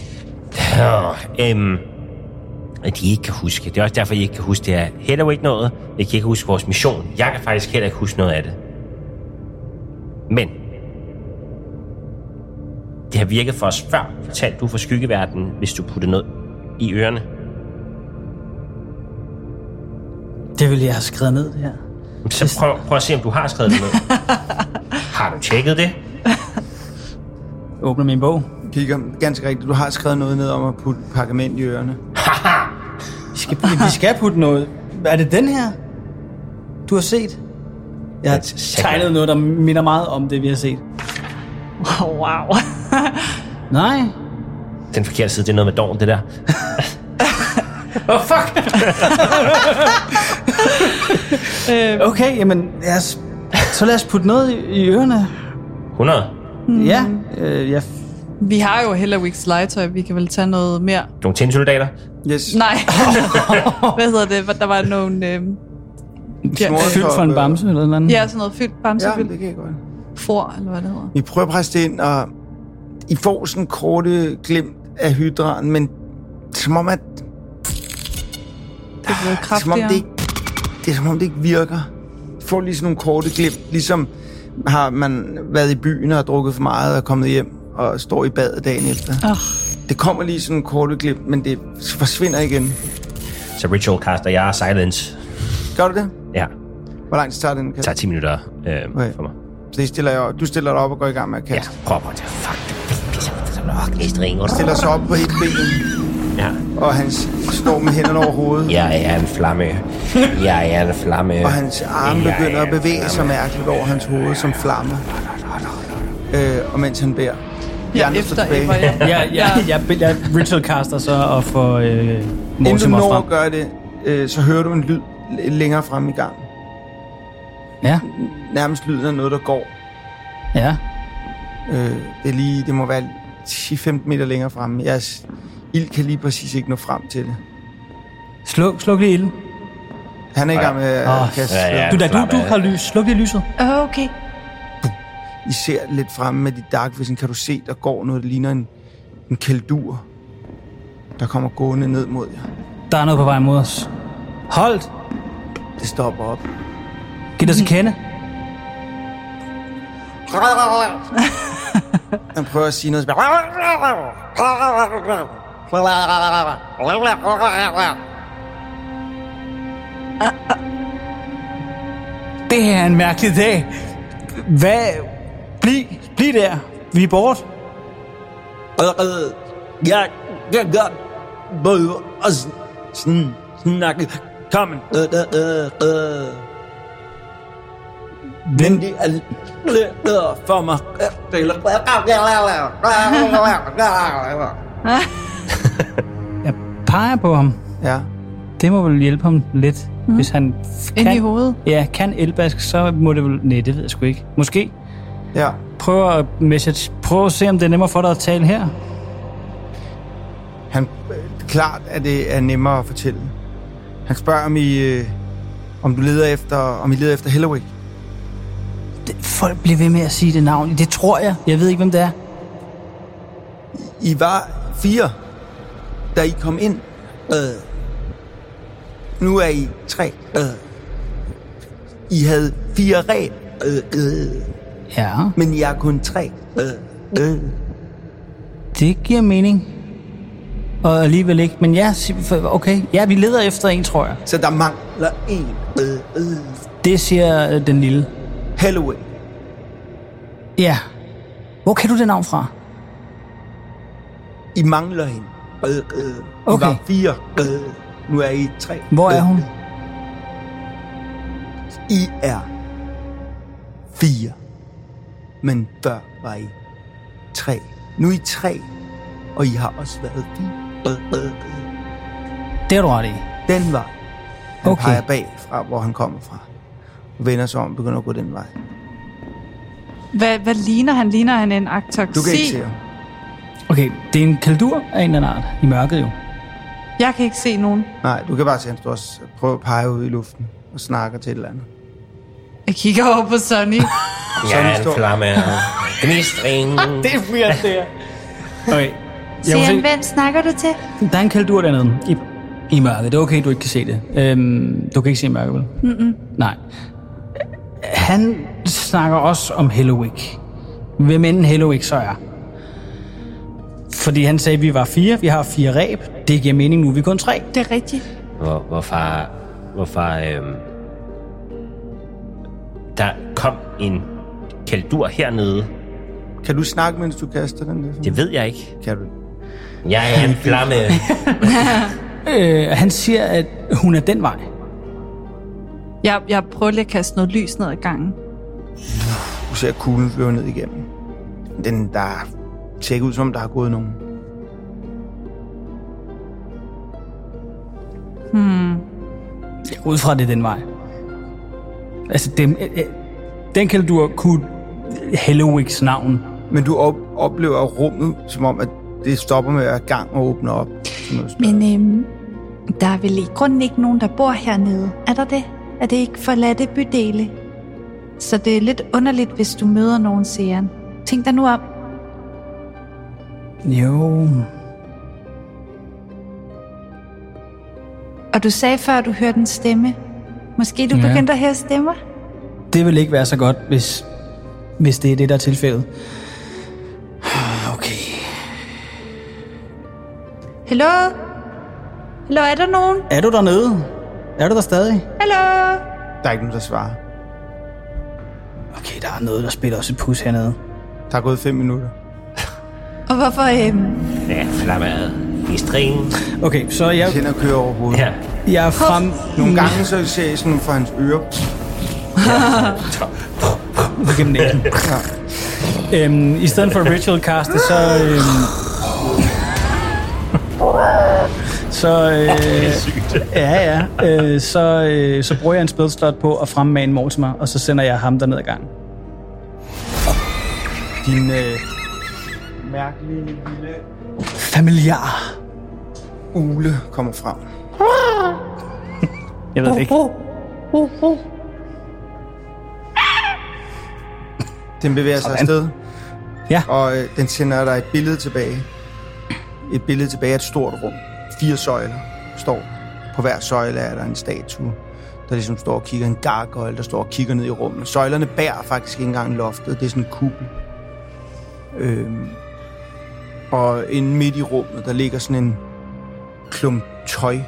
Speaker 2: de ikke kan huske. Det er også derfor, I ikke kan huske det her. Heller ikke noget. Jeg kan ikke huske vores mission. Jeg kan faktisk heller ikke huske noget af det. Men det har virket for os før. Fortalte du for skyggeverdenen, hvis du putter noget i ørerne?
Speaker 3: Det ville jeg have skrevet ned, det her.
Speaker 2: Så prøv at se, om du har skrevet det ned. Har du tjekket det?
Speaker 3: Åbner min bog.
Speaker 1: Kigger ganske rigtigt. Du har skrevet noget ned om at putte pergament i ørerne.
Speaker 3: Vi skal putte noget. Er det den her, du har set? Jeg har tegnet noget, der minder meget om det, vi har set.
Speaker 6: Wow.
Speaker 3: Nej.
Speaker 2: Den forkerte side, det er noget med dårn, det der. Fuck!
Speaker 3: Okay, jamen så lad os putte noget i ørerne.
Speaker 2: 100?
Speaker 3: Ja,
Speaker 6: Vi har jo Hellawicks legetøj. Vi kan vel tage noget mere.
Speaker 2: Nogle tinsoldater?
Speaker 1: Yes.
Speaker 6: Nej. Hvad hedder det? Der var nogle...
Speaker 3: fyldt for en bamse eller noget.
Speaker 6: Ja, sådan noget fyldt
Speaker 1: Ja,
Speaker 6: bamsefyldt.
Speaker 1: det kan jeg godt.
Speaker 6: For, eller hvad det hedder.
Speaker 1: Vi prøver at presse det ind, og I får sådan korte glimt af hydraen, men som om at...
Speaker 6: Det er blevet kraftigere.
Speaker 1: Det er som om det ikke virker. I får lige sådan nogle korte glimt, ligesom har man været i byen og drukket for meget og kommet hjem og står i badet dagen efter. Det kommer lige sådan en korte glimt, men det forsvinder igen.
Speaker 2: Så ritual caster jeg silence.
Speaker 1: Gør du det?
Speaker 2: Ja,
Speaker 1: Hvor lang tid tager den?
Speaker 2: det tager 10 minutter for mig.
Speaker 1: Så du stiller dig op og går i gang med at
Speaker 2: Ja,
Speaker 1: kaste.
Speaker 2: prøv det. Fuck, det er nok næste ring.
Speaker 1: Stiller sig op på et ben,
Speaker 2: Ja.
Speaker 1: og han står med hænderne over hovedet.
Speaker 2: Jeg er en flamme. Jeg er en flamme.
Speaker 1: Og hans arme begynder at bevæge sig mærkeligt over hans hoved som flamme. Og mens han beder. De
Speaker 6: Ja,
Speaker 1: andre står
Speaker 6: efter
Speaker 1: tilbage.
Speaker 6: Eva, ja.
Speaker 3: jeg ritual caster så og får
Speaker 1: Inden du
Speaker 3: Mortimer
Speaker 1: når
Speaker 3: frem.
Speaker 1: at gøre det, så hører du en lyd længere frem i gangen.
Speaker 3: Ja,
Speaker 1: Nærmest lyden af noget, der går.
Speaker 3: ja.
Speaker 1: Det må være 10-15 meter længere fremme. Jeres ild kan lige præcis ikke nå frem til det.
Speaker 3: Sluk lige ilden.
Speaker 1: Han er i gang med at kaste.
Speaker 2: Ja,
Speaker 3: Du har lys. Sluk lige lyset.
Speaker 4: Okay.
Speaker 1: I ser lidt fremme med dit dark vision, kan du se, der går noget, der ligner en kældur, der kommer gående ned mod jer.
Speaker 3: Der er noget på vej mod os. Holdt.
Speaker 1: Det stopper op.
Speaker 3: Giv dig til kende.
Speaker 1: Han prøver at sige noget.
Speaker 3: Det her er en mærkelig dag. Hvad? Bliv der. Vi er bort.
Speaker 1: Jeg kan godt både og snakke. Kom. Men det er lidt for mig.
Speaker 3: Jeg peger på ham.
Speaker 1: Ja.
Speaker 3: Det må vel hjælpe ham lidt. Hvis han
Speaker 6: Ind i hovedet.
Speaker 3: Ja, kan elbask, så må det vel... Nej, det ved jeg sgu ikke. Måske.
Speaker 1: Ja.
Speaker 3: Prøv at se, om det er nemmere for dig at tale her.
Speaker 1: Klart, at det er nemmere at fortælle. Han spørger, om I leder efter Hellawig.
Speaker 3: Folk bliver ved med at sige det navn. Det tror jeg. Jeg ved ikke, hvem det er.
Speaker 1: I var 4, da I kom ind. Nu er I 3. I havde 4 ræb.
Speaker 3: Ja,
Speaker 1: Men I er kun 3.
Speaker 3: det giver mening. Og alligevel ikke. Men ja, okay. Ja, vi leder efter en, tror jeg.
Speaker 1: Så der mangler en.
Speaker 3: Det siger den lille.
Speaker 1: Hellawig.
Speaker 3: Ja. Hvor kan du det navn fra?
Speaker 1: I mangler hende. I
Speaker 3: Okay.
Speaker 1: var 4. Nu er I 3.
Speaker 3: Hvor er hun?
Speaker 1: I er 4. Men før var I 3. Nu er I 3. Og I har også været 4.
Speaker 3: Det er du ret i.
Speaker 1: Den vej. Han
Speaker 3: Okay.
Speaker 1: peger bagfra, hvor han kommer fra. Og vender sig om og begynder at gå den vej.
Speaker 6: Hvad ligner han? Ligner han en aktoksi?
Speaker 1: Du kan ikke se ham.
Speaker 3: Okay, det er en kaldur af en eller anden art. I mørket jo.
Speaker 6: Jeg kan ikke se nogen.
Speaker 1: Nej, du kan bare se, at han står og prøver at pege ud i luften og snakker til et eller andet.
Speaker 6: Jeg kigger over på Sonny.
Speaker 2: Jeg er en flamme. Gnistring.
Speaker 3: Det er weird, det her. Okay.
Speaker 4: Sian, hvem snakker du til?
Speaker 3: Der er en kaldur dernede i mørket. Det er okay, du ikke kan se det. Du kan ikke se i mørket, vel? Nej. Han snakker også om Hellawig. Hvem end Hellawig så er. Fordi han sagde, at vi var 4. Vi har 4 ræb. Det giver mening nu. Vi er kun 3.
Speaker 6: Det er rigtigt.
Speaker 2: Hvorfor Der kom en kaldur hernede.
Speaker 1: Kan du snakke, mens du kaster den der?
Speaker 2: Det ved jeg ikke.
Speaker 1: Kan du?
Speaker 2: Jeg er en flamme.
Speaker 3: Han siger, at hun er den vej.
Speaker 6: Jeg prøver lige at kaste noget lys ned ad gangen.
Speaker 1: Du ser kuglen flyve ned igennem. Den, der ser ikke ud som, der har gået nogen.
Speaker 3: Jeg går ud fra, det er den vej. Altså, den kaldur kunne Hellowicks navn.
Speaker 1: Men du oplever rummet, som om, at det stopper med at gang og åbne op.
Speaker 4: Men der er vel i grunden ikke nogen, der bor hernede. Er der det? Er det ikke forladte bydele? Så det er lidt underligt, hvis du møder nogen, seeren. Tænk dig nu om.
Speaker 3: Jo.
Speaker 4: Og du sagde før, du hørte en stemme. Måske du begyndte at høre stemmer?
Speaker 3: Det vil ikke være så godt, hvis det er det, der er tilfældet. Okay.
Speaker 4: Hallo? Hallo, er der nogen?
Speaker 3: Er du dernede? Er du der stadig?
Speaker 4: Hallo?
Speaker 1: Der er ikke nogen, der svarer.
Speaker 3: Okay, der er noget, der spiller også et pus hernede.
Speaker 1: Der er gået 5 minutter.
Speaker 4: Og hvorfor?
Speaker 2: Ja, flamme i stringen.
Speaker 3: Okay, så jeg
Speaker 1: Tænder kører over hovedet.
Speaker 2: Ja.
Speaker 3: er frem...
Speaker 1: Nogle gange så ser jeg sådan fra hans ører.
Speaker 3: Gennem næsen. I stedet for ritual caste, så bruger jeg en spellslot på at fremmane Mortimer, og så sender jeg ham derned ad gangen.
Speaker 1: Din mærkelige lille
Speaker 3: Familiar.
Speaker 1: ugle kommer frem.
Speaker 3: Jeg ved det ikke.
Speaker 1: Den bevæger sig afsted.
Speaker 3: Ja.
Speaker 1: Og den sender dig et billede tilbage. Et billede tilbage af et stort rum. 4 søjler står. På hver søjle er der en statue, der ligesom står og kigger. En gargoyle, der står og kigger ned i rummet. Søjlerne bærer faktisk ikke engang loftet. Det er sådan en kuppel. Og inde midt i rummet, der ligger sådan en klump tøj.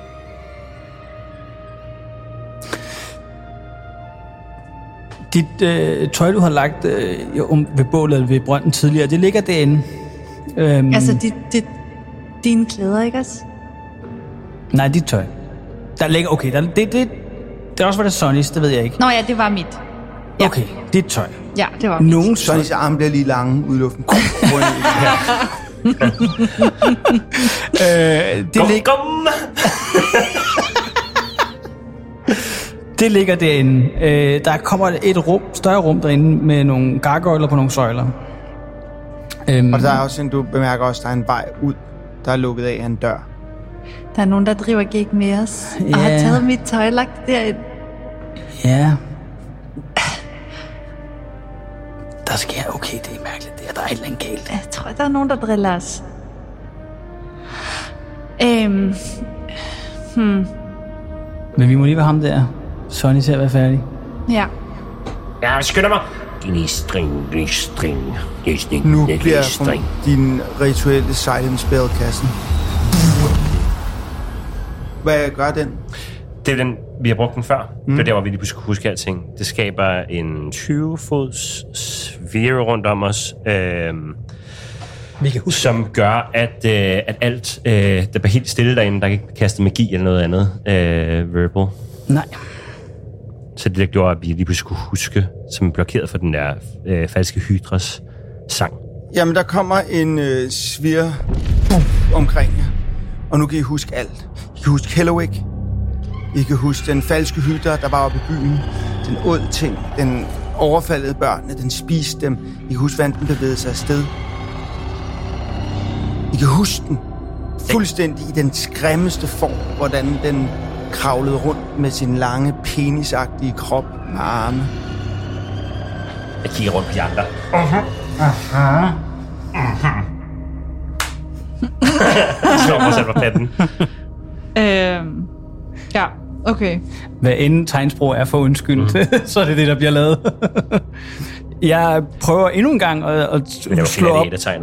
Speaker 3: Dit tøj, du har lagt ved bålet ved brønden tidligere, det ligger derinde.
Speaker 4: Altså, dine klæder, ikke også?
Speaker 3: Nej, dit tøj. Der ligger... Okay, det er også, hvad det er Sonnys, det ved jeg ikke.
Speaker 4: Nå ja, det var mit. Ja.
Speaker 3: Okay, dit tøj.
Speaker 4: Ja, det var mit.
Speaker 3: Nogen
Speaker 1: Sonnys arme bliver lige lange ud i luften.
Speaker 3: Det ligger derinde. Der kommer et større rum derinde med nogle gargoyler på nogle søjler.
Speaker 1: Og der er også en, du bemærker også, der er en vej ud, der er lukket af en dør.
Speaker 4: Der er nogen, der driver gæk med os, og har taget mit tøj lagt derind.
Speaker 3: Ja. Der sker... Okay, det er mærkeligt. Der er et eller andet galt.
Speaker 4: Jeg tror, der er nogen, der driller os.
Speaker 3: Men vi må lige være ham der. Sonny til at være færdig.
Speaker 4: Ja.
Speaker 2: Jeg skynder mig. Gnistring.
Speaker 1: Nu bliver din rituelle silent spell kassen. Hvad gør den?
Speaker 2: Det er den, vi har brugt den før. Det er der, hvor vi lige pludselig kunne huske alting. Det skaber en 20-fods sfære rundt om os, som gør, at alt, der bliver helt stille derinde, der kan ikke kaste magi eller noget andet verbal.
Speaker 3: Nej.
Speaker 2: Så det der gjorde, at vi lige pludselig kunne huske, som blokeret for den der falske hydras sang.
Speaker 1: Jamen, der kommer en svir omkring jer. Og nu kan I huske alt. I kan huske Hellowick. I kan huske den falske hydra, der var oppe i byen. Den åd ting. Den overfaldede børnene. Den spiste dem. I kan huske, hvordan den bevægede sig afsted. I kan huske den fuldstændig i den skræmmeste form, hvordan den kravlede rundt med sin lange, penisagtige krop og arme.
Speaker 2: Jeg kigger rundt på de andre. Slår mig selv på patten.
Speaker 6: Ja, okay.
Speaker 3: Hvad end tegnsprog er for undskyld, så er det det, der bliver lavet. Jeg prøver endnu en gang at slå op.
Speaker 2: Det tegnet.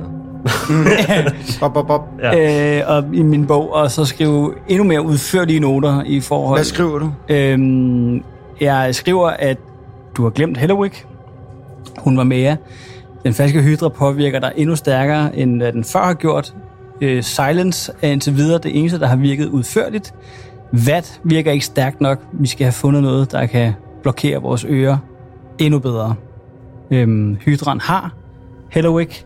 Speaker 3: Og i min bog, og så skrive endnu mere udførlige noter i forhold.
Speaker 1: Hvad skriver du?
Speaker 3: Jeg skriver, at Du har glemt Hellowick. Hun var med jer. Den falske hydra påvirker dig endnu stærkere, end den før har gjort. Silence er indtil videre det eneste, der har virket udførligt. Vat virker ikke stærkt nok. Vi skal have fundet noget, der kan blokere vores ører endnu bedre. Hydran har Hellowick.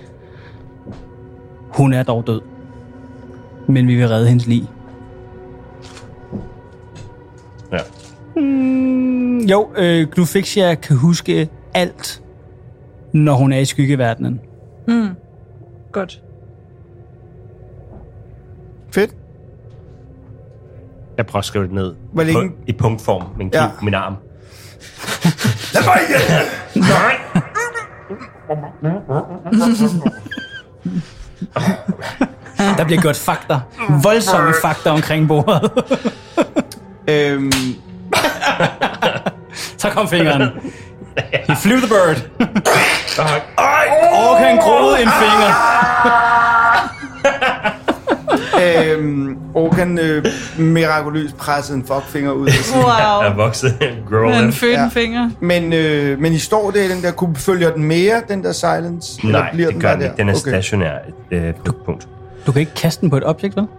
Speaker 3: Hun er dog død. Men vi vil redde hendes lig.
Speaker 2: Ja.
Speaker 3: Jo, Glufixia kan huske alt, når hun er i skyggeverdenen.
Speaker 6: Godt.
Speaker 1: Fedt.
Speaker 2: Jeg prøver at skrive det ned
Speaker 1: Hvor længe?
Speaker 2: i punktform med en kniv på min arm.
Speaker 1: Lad mig igen!
Speaker 2: Nej!
Speaker 3: Der bliver gjort fakta. Voldsomme fakta omkring bordet. Så kom fingeren. He flew the bird. Orkan groede en finger.
Speaker 1: Orkan mirakuløst pressede en fuckfinger ud af sin.
Speaker 6: Wow.
Speaker 2: Jeg voksede
Speaker 6: En født finger.
Speaker 1: Men I står der i den der kuppe, følger den mere, den der silence?
Speaker 2: Nej,
Speaker 1: bliver
Speaker 2: det gør den
Speaker 1: der?
Speaker 2: ikke. Den er stationær punkt.
Speaker 3: Du kan ikke kaste den på et objekt, vel?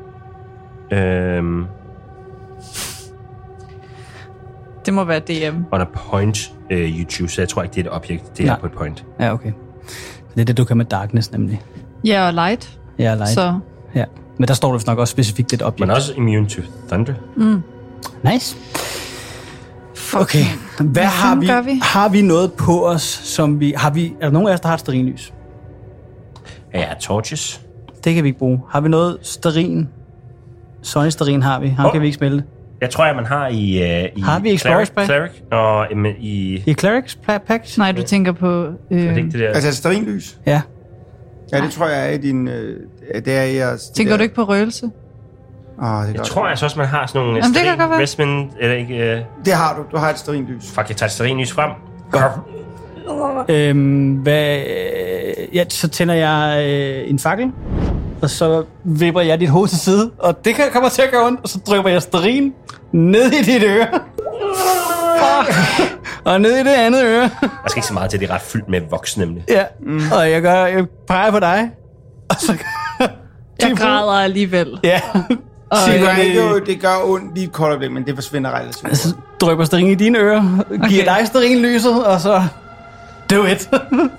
Speaker 6: Det må være DM.
Speaker 2: On a point, YouTube, så jeg tror ikke, det er et objekt. Det er på et point.
Speaker 3: Ja, okay. Det er det, du kan med Darkness, nemlig.
Speaker 6: Ja, og light.
Speaker 3: Ja, light.
Speaker 6: Så
Speaker 3: Ja. Men der står det nok også specifikt et objekt.
Speaker 2: Men også immune to thunder.
Speaker 3: Nice. Okay, hvad har vi? Har vi noget på os, som vi... Er der nogen af os, der har et stearinlys?
Speaker 2: Ja, torches.
Speaker 3: Det kan vi ikke bruge. Har vi noget stearin? Sonic-stearin har vi. Ham kan vi ikke smelte.
Speaker 2: Jeg tror, at man har i
Speaker 3: Har vi Explorers Pack?
Speaker 2: Cleric, og i...
Speaker 3: I Clerics Pack?
Speaker 6: nej, du tænker på...
Speaker 2: Er det ikke det der?
Speaker 1: Altså et stearinlys?
Speaker 3: Ja.
Speaker 1: Ja, det tror jeg er i din... det er i jeres...
Speaker 6: Tænker du ikke på røgelse?
Speaker 1: Det
Speaker 2: Jeg tror altså også, man har sådan nogle
Speaker 6: Jamen, det kan godt være.
Speaker 2: investment, eller ikke...
Speaker 1: Det har du. Du har et stearinlys.
Speaker 2: Fuck, jeg tager et stearinlys frem.
Speaker 3: Så tænder jeg en fakkel, og så vipper jeg dit hoved til side, og det kommer til at gøre ondt, og så drypper jeg stearin ned i dit øre. Og ned i det andet øre.
Speaker 2: Der skal ikke så meget til, det er ret fyldt med voks, nemlig.
Speaker 3: Ja, og jeg peger på dig, og så...
Speaker 6: Jeg græder alligevel.
Speaker 3: Ja.
Speaker 1: Det gør ondt lige et kort øjeblik, men det forsvinder relativt.
Speaker 3: Så drypper stearin i dine ører, giver dig stearinlyset, og så... Do it.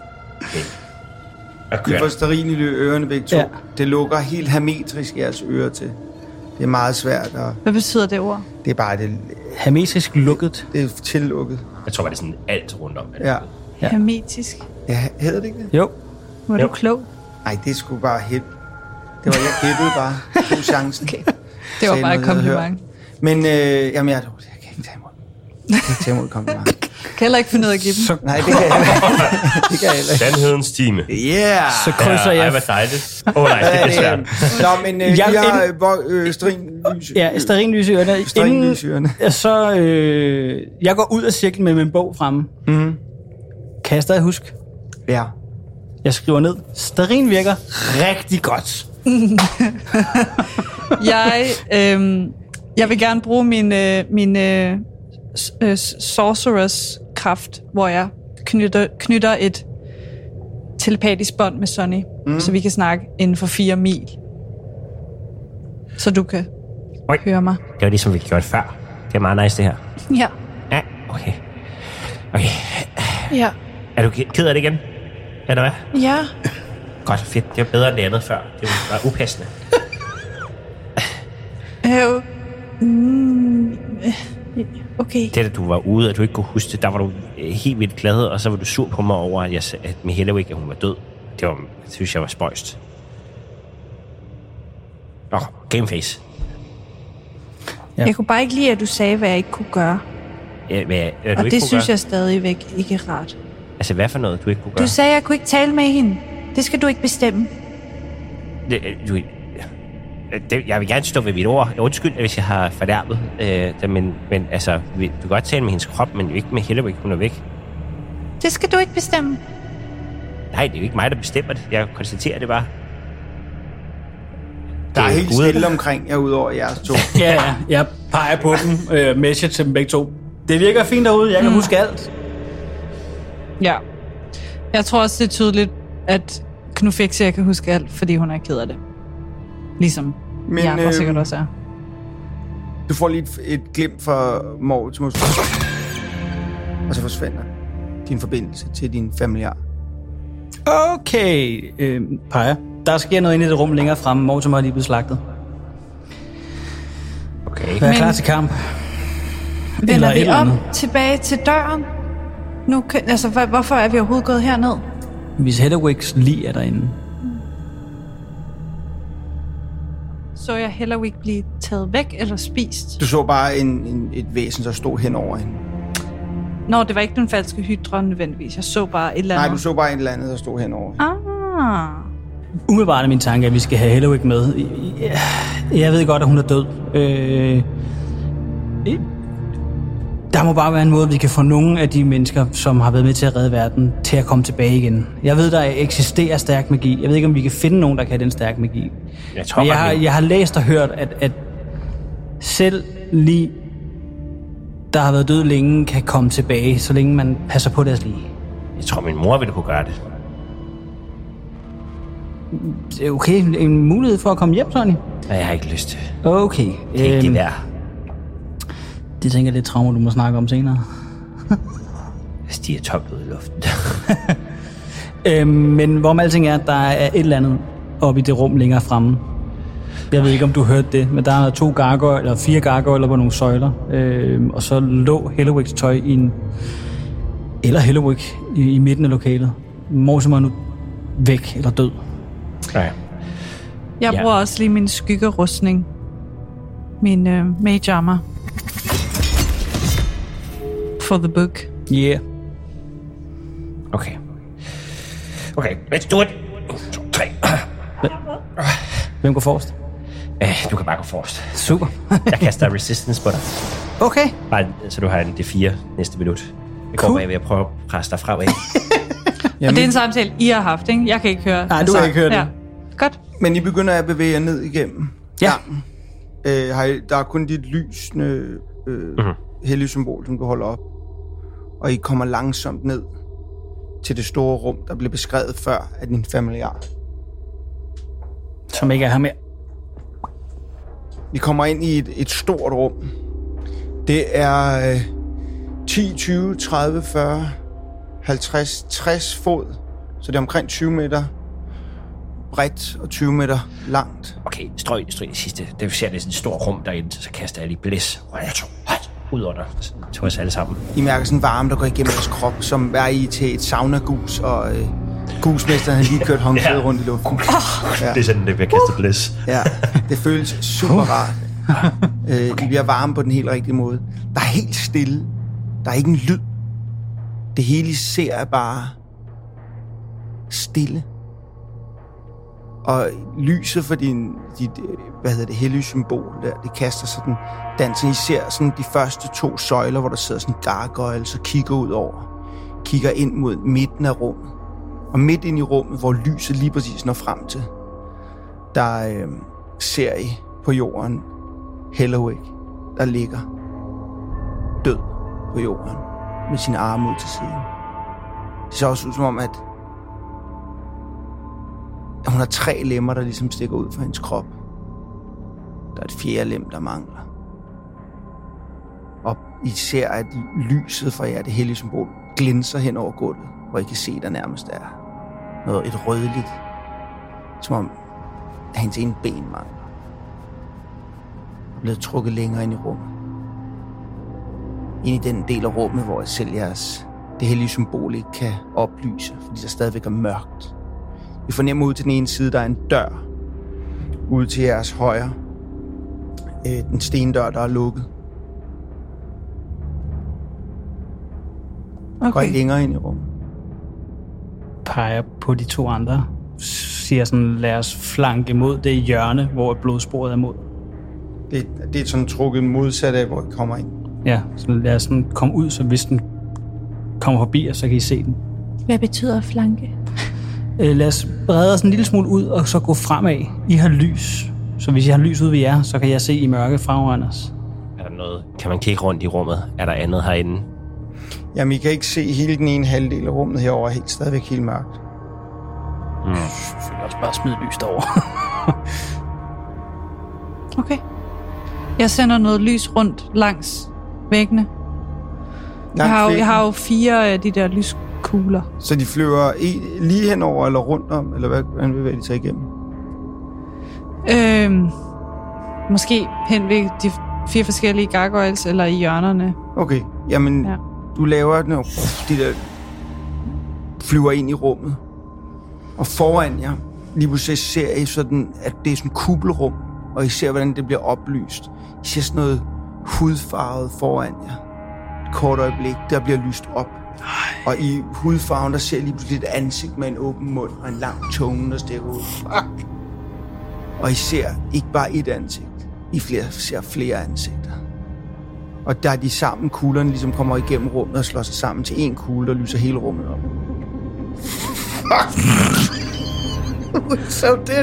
Speaker 1: I får stearin i ørerne begge to.
Speaker 3: Ja.
Speaker 1: Det lukker helt hermetrisk jeres ører til. Det er meget svært, og
Speaker 6: Hvad betyder det ord?
Speaker 1: det er bare det
Speaker 3: Hermetisk lukket.
Speaker 1: er tillukket.
Speaker 2: Jeg tror bare, det er sådan alt rundt om.
Speaker 1: Ja.
Speaker 3: Ja.
Speaker 6: Hermetisk.
Speaker 1: Ja, hedder det ikke det?
Speaker 3: Jo.
Speaker 6: Var du klog?
Speaker 1: Nej, det skulle bare hit. Det var jeg gættede bare. God chancen. Okay.
Speaker 6: Det var bare et kompliment.
Speaker 1: Men jamen, jeg kan ikke tage imod. Jeg kan ikke tage imod et kompliment.
Speaker 6: Kan heller ikke finde ud af at give dem.
Speaker 1: Nej, det kan jeg heller. Det kan jeg heller ikke.
Speaker 2: Sandhedens time.
Speaker 1: Yeah!
Speaker 3: Så krydser
Speaker 2: Ej,
Speaker 3: jeg...
Speaker 2: hvor dejligt. Nej, det bliver svært.
Speaker 1: Nå, men vi har stearinlys.
Speaker 3: Ja, stearinlys i ørerne.
Speaker 1: Stearinlys i ørerne.
Speaker 3: Så jeg går ud af cirklen med min bog fremme.
Speaker 1: Mhm.
Speaker 3: Kan jeg stadig huske?
Speaker 1: Ja.
Speaker 3: Jeg skriver ned. Stearin virker rigtig godt.
Speaker 6: Jeg vil gerne bruge min sorceress kraft, hvor jeg knytter et telepatisk bånd med Sonny, så vi kan snakke inden for 4 mil. Så du kan høre mig.
Speaker 2: Det var ligesom vi gjorde før. Det er meget nice, det her.
Speaker 6: Ja.
Speaker 2: Ja, okay.
Speaker 6: Ja.
Speaker 2: Er du ked af det igen? Eller hvad?
Speaker 6: Ja.
Speaker 2: Godt, fedt. Det var bedre end det andet før. Det var upassende.
Speaker 6: Okay.
Speaker 2: Det, at du var ude, og du ikke kunne huske det, der var du helt vildt glad, og så var du sur på mig over, at jeg sagde, at med Hellowick, at hun var død. Det synes jeg var spøjst. Gameface.
Speaker 3: Ja.
Speaker 6: Jeg kunne bare ikke lide, at du sagde, hvad jeg ikke kunne gøre.
Speaker 2: Ja, hvad du
Speaker 6: Og
Speaker 2: ikke
Speaker 6: det
Speaker 2: kunne
Speaker 6: synes
Speaker 2: gøre?
Speaker 6: jeg stadigvæk ikke er rart.
Speaker 2: Altså, hvad for noget, du ikke kunne gøre?
Speaker 6: Du sagde, at jeg kunne ikke tale med hende. Det skal du ikke bestemme.
Speaker 2: Jeg vil gerne stå ved mit ord. Undskyld, hvis jeg har fornærmet. Men altså, du kan godt tale med hendes krop, men ikke med Hellowick, hun er væk.
Speaker 6: Det skal du ikke bestemme.
Speaker 2: Nej, det er jo ikke mig, der bestemmer det. Jeg konstaterer det bare.
Speaker 1: Der er
Speaker 2: Det er
Speaker 1: helt
Speaker 2: guder.
Speaker 1: stille omkring jer, udover jeres to.
Speaker 3: Ja, jeg peger på dem, measure til dem begge to. Det virker fint derude. Jeg kan huske alt.
Speaker 6: Ja. Jeg tror også, det er tydeligt, at Knufexia kan huske alt, fordi hun er ked af det. Ligesom de andre sikkert også er.
Speaker 1: Du får lige et glimt fra Mortimus. Og så forsvinder din forbindelse til din familiar.
Speaker 3: Okay, Paja. Der sker noget inde i det rum længere fremme. Mortimer er lige blevet slagtet.
Speaker 2: Okay.
Speaker 3: Vær klar til kamp.
Speaker 6: Vender vi om tilbage til døren? Nu, altså, hvorfor er vi overhovedet gået herned?
Speaker 3: Hvis Hedderwicks lig er derinde.
Speaker 6: Så jeg Hedderwick blive taget væk eller spist?
Speaker 1: Du så bare et væsen, der stod hen over hende.
Speaker 6: Nå, det var ikke den falske hydra nødvendigvis. Jeg så bare et eller andet.
Speaker 1: Nej, du så bare et eller andet, der stod hen over hende.
Speaker 3: Umiddelbart er min tanke, at vi skal have Hedderwick med. Jeg ved godt, at hun er død. Der må bare være en måde, vi kan få nogle af de mennesker, som har været med til at redde verden, til at komme tilbage igen. Jeg ved, der eksisterer stærk magi. Jeg ved ikke, om vi kan finde nogen, der kan have den stærk magi. Jeg har læst og hørt, at selv lige der har været død længe, kan komme tilbage, så længe man passer på deres lige.
Speaker 2: Jeg tror, min mor ville kunne gøre det.
Speaker 3: Det er okay, en mulighed for at komme hjem, Sonny.
Speaker 2: Nej, jeg har ikke lyst til.
Speaker 3: Okay.
Speaker 2: Det er ikke det værd.
Speaker 3: Det tænker jeg lidt traumer, du må snakke om senere.
Speaker 2: Jeg stiger tomt ud i luften.
Speaker 3: Men hvorom alting er, der er et eller andet oppe i det rum længere fremme. Jeg ved ikke, om du hørte det, men der er 4 gargoyler på nogle søjler. Og så lå Hedderwicks tøj i en... Eller Hedderwick i midten af lokalet. Mortimer er nu væk eller død.
Speaker 2: Nej.
Speaker 6: Jeg bruger også lige min skyggerustning. Min mage armor. For the book.
Speaker 3: Yeah.
Speaker 2: Okay. Okay, let's do it. 1, 2, 3.
Speaker 3: Hvem går forrest?
Speaker 2: Du kan bare gå forrest.
Speaker 3: Super.
Speaker 2: Jeg kaster resistance på dig.
Speaker 3: Okay.
Speaker 2: Bare, så du har en D4 næste minut. Jeg går ved at prøve at presse dig fremad.
Speaker 6: Og det er en samtale, I har haft, ikke? Jeg kan ikke høre.
Speaker 3: Nej, du kan ikke høre det.
Speaker 6: Ja. Godt.
Speaker 1: Men I begynder at bevæge jer ned igennem
Speaker 3: Ja.
Speaker 1: gangen. Der er kun dit lysende hellige symbol, som du holder op. Og I kommer langsomt ned til det store rum, der blev beskrevet før af din familiar.
Speaker 3: Som ikke er her mere.
Speaker 1: I kommer ind i et stort rum. Det er 10, 20, 30, 40, 50, 60 fod. Så det er omkring 20 meter bredt og 20 meter langt.
Speaker 2: Okay, strøg det sidste. Det vi ser, det er sådan et stort rum derinde, så kaster jeg lige blæs. Ud under til os alle sammen.
Speaker 1: I mærker sådan en varme, der går igennem jeres krop, som er I til et sauna-gus, og gusmesteren har lige kørt håndklædet rundt i luften.
Speaker 2: Ja. Det er sådan, det bliver kastet blæs.
Speaker 1: Ja, det føles super rart. I bliver varme på den helt rigtige måde. Der er helt stille. Der er ikke en lyd. Det hele I ser er bare stille. Og lyset for dit hellige symbol der, det kaster sådan dansen. I ser sådan de første 2 søjler, hvor der sidder sådan en gargoyle, så kigger ind mod midten af rummet. Og midt ind i rummet, hvor lyset lige præcis når frem til, der ser I på jorden Hedderwick, der ligger død på jorden med sine arme ud til siden. Det ser også ud som om, at hun har 3 lemmer, der ligesom stikker ud fra hendes krop. Der er et 4. lem, der mangler. Og I ser, at lyset fra jer, det hellige symbol, glinser hen over gulvet, hvor I kan se, der nærmest er et rødligt, som om hendes ene ben mangler. Er blevet trukket længere ind i rummet. Ind i den del af rummet, hvor selv det hellige symbol ikke kan oplyse, fordi der stadigvæk er mørkt. I fornemmer ud til den ene side, der er en dør. Ude til jeres højre. Den stendør, der er lukket.
Speaker 6: Okay.
Speaker 1: Går I længere ind i rummet.
Speaker 3: Peger på de 2 andre. Siger sådan, lad os flanke mod det hjørne, hvor blodsporet er mod.
Speaker 1: Det er sådan trukket modsat af, hvor I kommer ind.
Speaker 3: Ja, så lad os sådan komme ud, så hvis den kommer forbi os, så kan I se den.
Speaker 4: Hvad betyder flanke?
Speaker 3: Lad os brede os en lille smule ud, og så gå fremad. I har lys. Så hvis I har lys ud ved jer, så kan jeg se i mørke foran os.
Speaker 2: Er der noget? Kan man kigge rundt i rummet? Er der andet herinde?
Speaker 1: Jamen, I kan ikke se hele den ene halvdel af rummet herovre, helt stadigvæk helt mørkt.
Speaker 3: Jeg vil også bare smide lys derovre.
Speaker 6: Okay. Jeg sender noget lys rundt langs væggene. Jeg har jo 4 af de der lyskugler.
Speaker 1: Så de flyver lige henover eller rundt om, eller hvordan bevæger de sig igennem?
Speaker 6: Måske hen ved de 4 forskellige gargoyles, eller i hjørnerne.
Speaker 1: Okay, jamen, du laver den, og de der flyver ind i rummet. Og foran jer, lige pludselig ser I sådan, at det er sådan en kuppelrum, og I ser, hvordan det bliver oplyst. I ser sådan noget hudfarvet foran jer. Et kort øjeblik, der bliver lyst op. Og i hudfarven, der ser I lige pludselig et ansigt med en åben mund og en lang tunge, der stikker ud. Fuck! Og I ser ikke bare et ansigt. I ser flere ansigter. Og der er de sammen, kuglerne ligesom kommer igennem rummet og slår sig sammen til en kugle, der lyser hele rummet op. Fuck! So dead.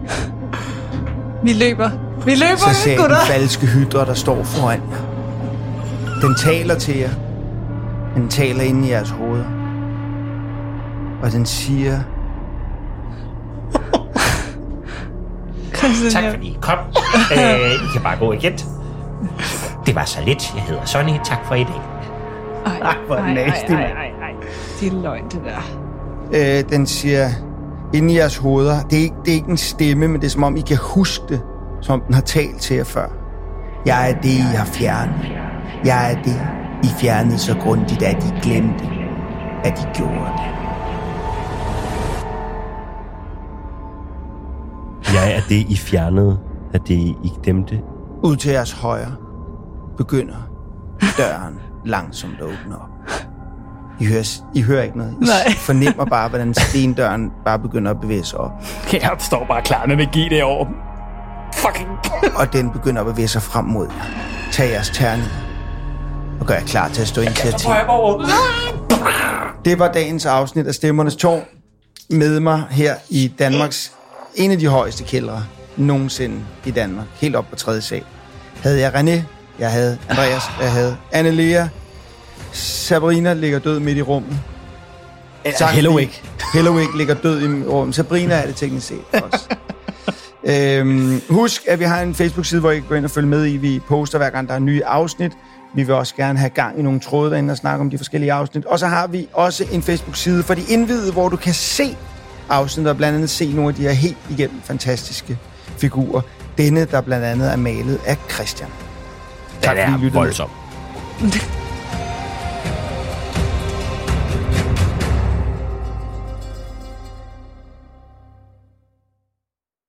Speaker 6: Vi løber,
Speaker 1: så ser I den falske hydra, der står foran jer. Den taler til jer. Den taler inde i jeres hoveder. Og den siger...
Speaker 2: Tak fordi I kom. I kan bare gå igen. Det var så lidt. Jeg hedder Sonny. Tak for i dag.
Speaker 6: Ej, hvor nasty, mand. Det er løgn, det der.
Speaker 1: Den siger... Inde i jeres hoveder. Det er ikke en stemme, men det er som om, I kan huske det. Som den har talt til jer før. Jeg er det, I har fjernet. Jeg er det, I fjernede så grundigt, at I glemte, at I gjorde det.
Speaker 2: Jeg er det, I fjernede, at det, I glemte.
Speaker 1: Ud til jeres højre begynder døren langsomt at åbne op. I hører ikke noget. I fornemmer bare, hvordan stendøren bare begynder at bevæge sig op.
Speaker 3: Jeg står bare klar med magi derovre. Fucking.
Speaker 1: Og den begynder at bevæge sig frem mod jer. Tag jeres terning og gør jer klar til at stå initiativ. Det var dagens afsnit af Stemmernes Tårn. Med mig her i Danmarks en af de højeste kældre nogensinde i Danmark. Helt op på 3. sal. Havde jeg René, jeg havde Andreas, jeg havde Anne-Lea. Sabrina ligger død midt i rummet. Hellowig ligger død i rummet. Sabrina er det teknisk set også. Husk, at vi har en Facebook-side, hvor I kan gå ind og følge med i. Vi poster hver gang, der er nye afsnit. Vi vil også gerne have gang i nogle tråde derinde og snakke om de forskellige afsnit. Og så har vi også en Facebook-side for de indvidede, hvor du kan se afsnit og blandt andet se nogle af de her helt igennem fantastiske figurer. Denne, der blandt andet er malet af Christian.
Speaker 2: Tak fordi I lyttede med.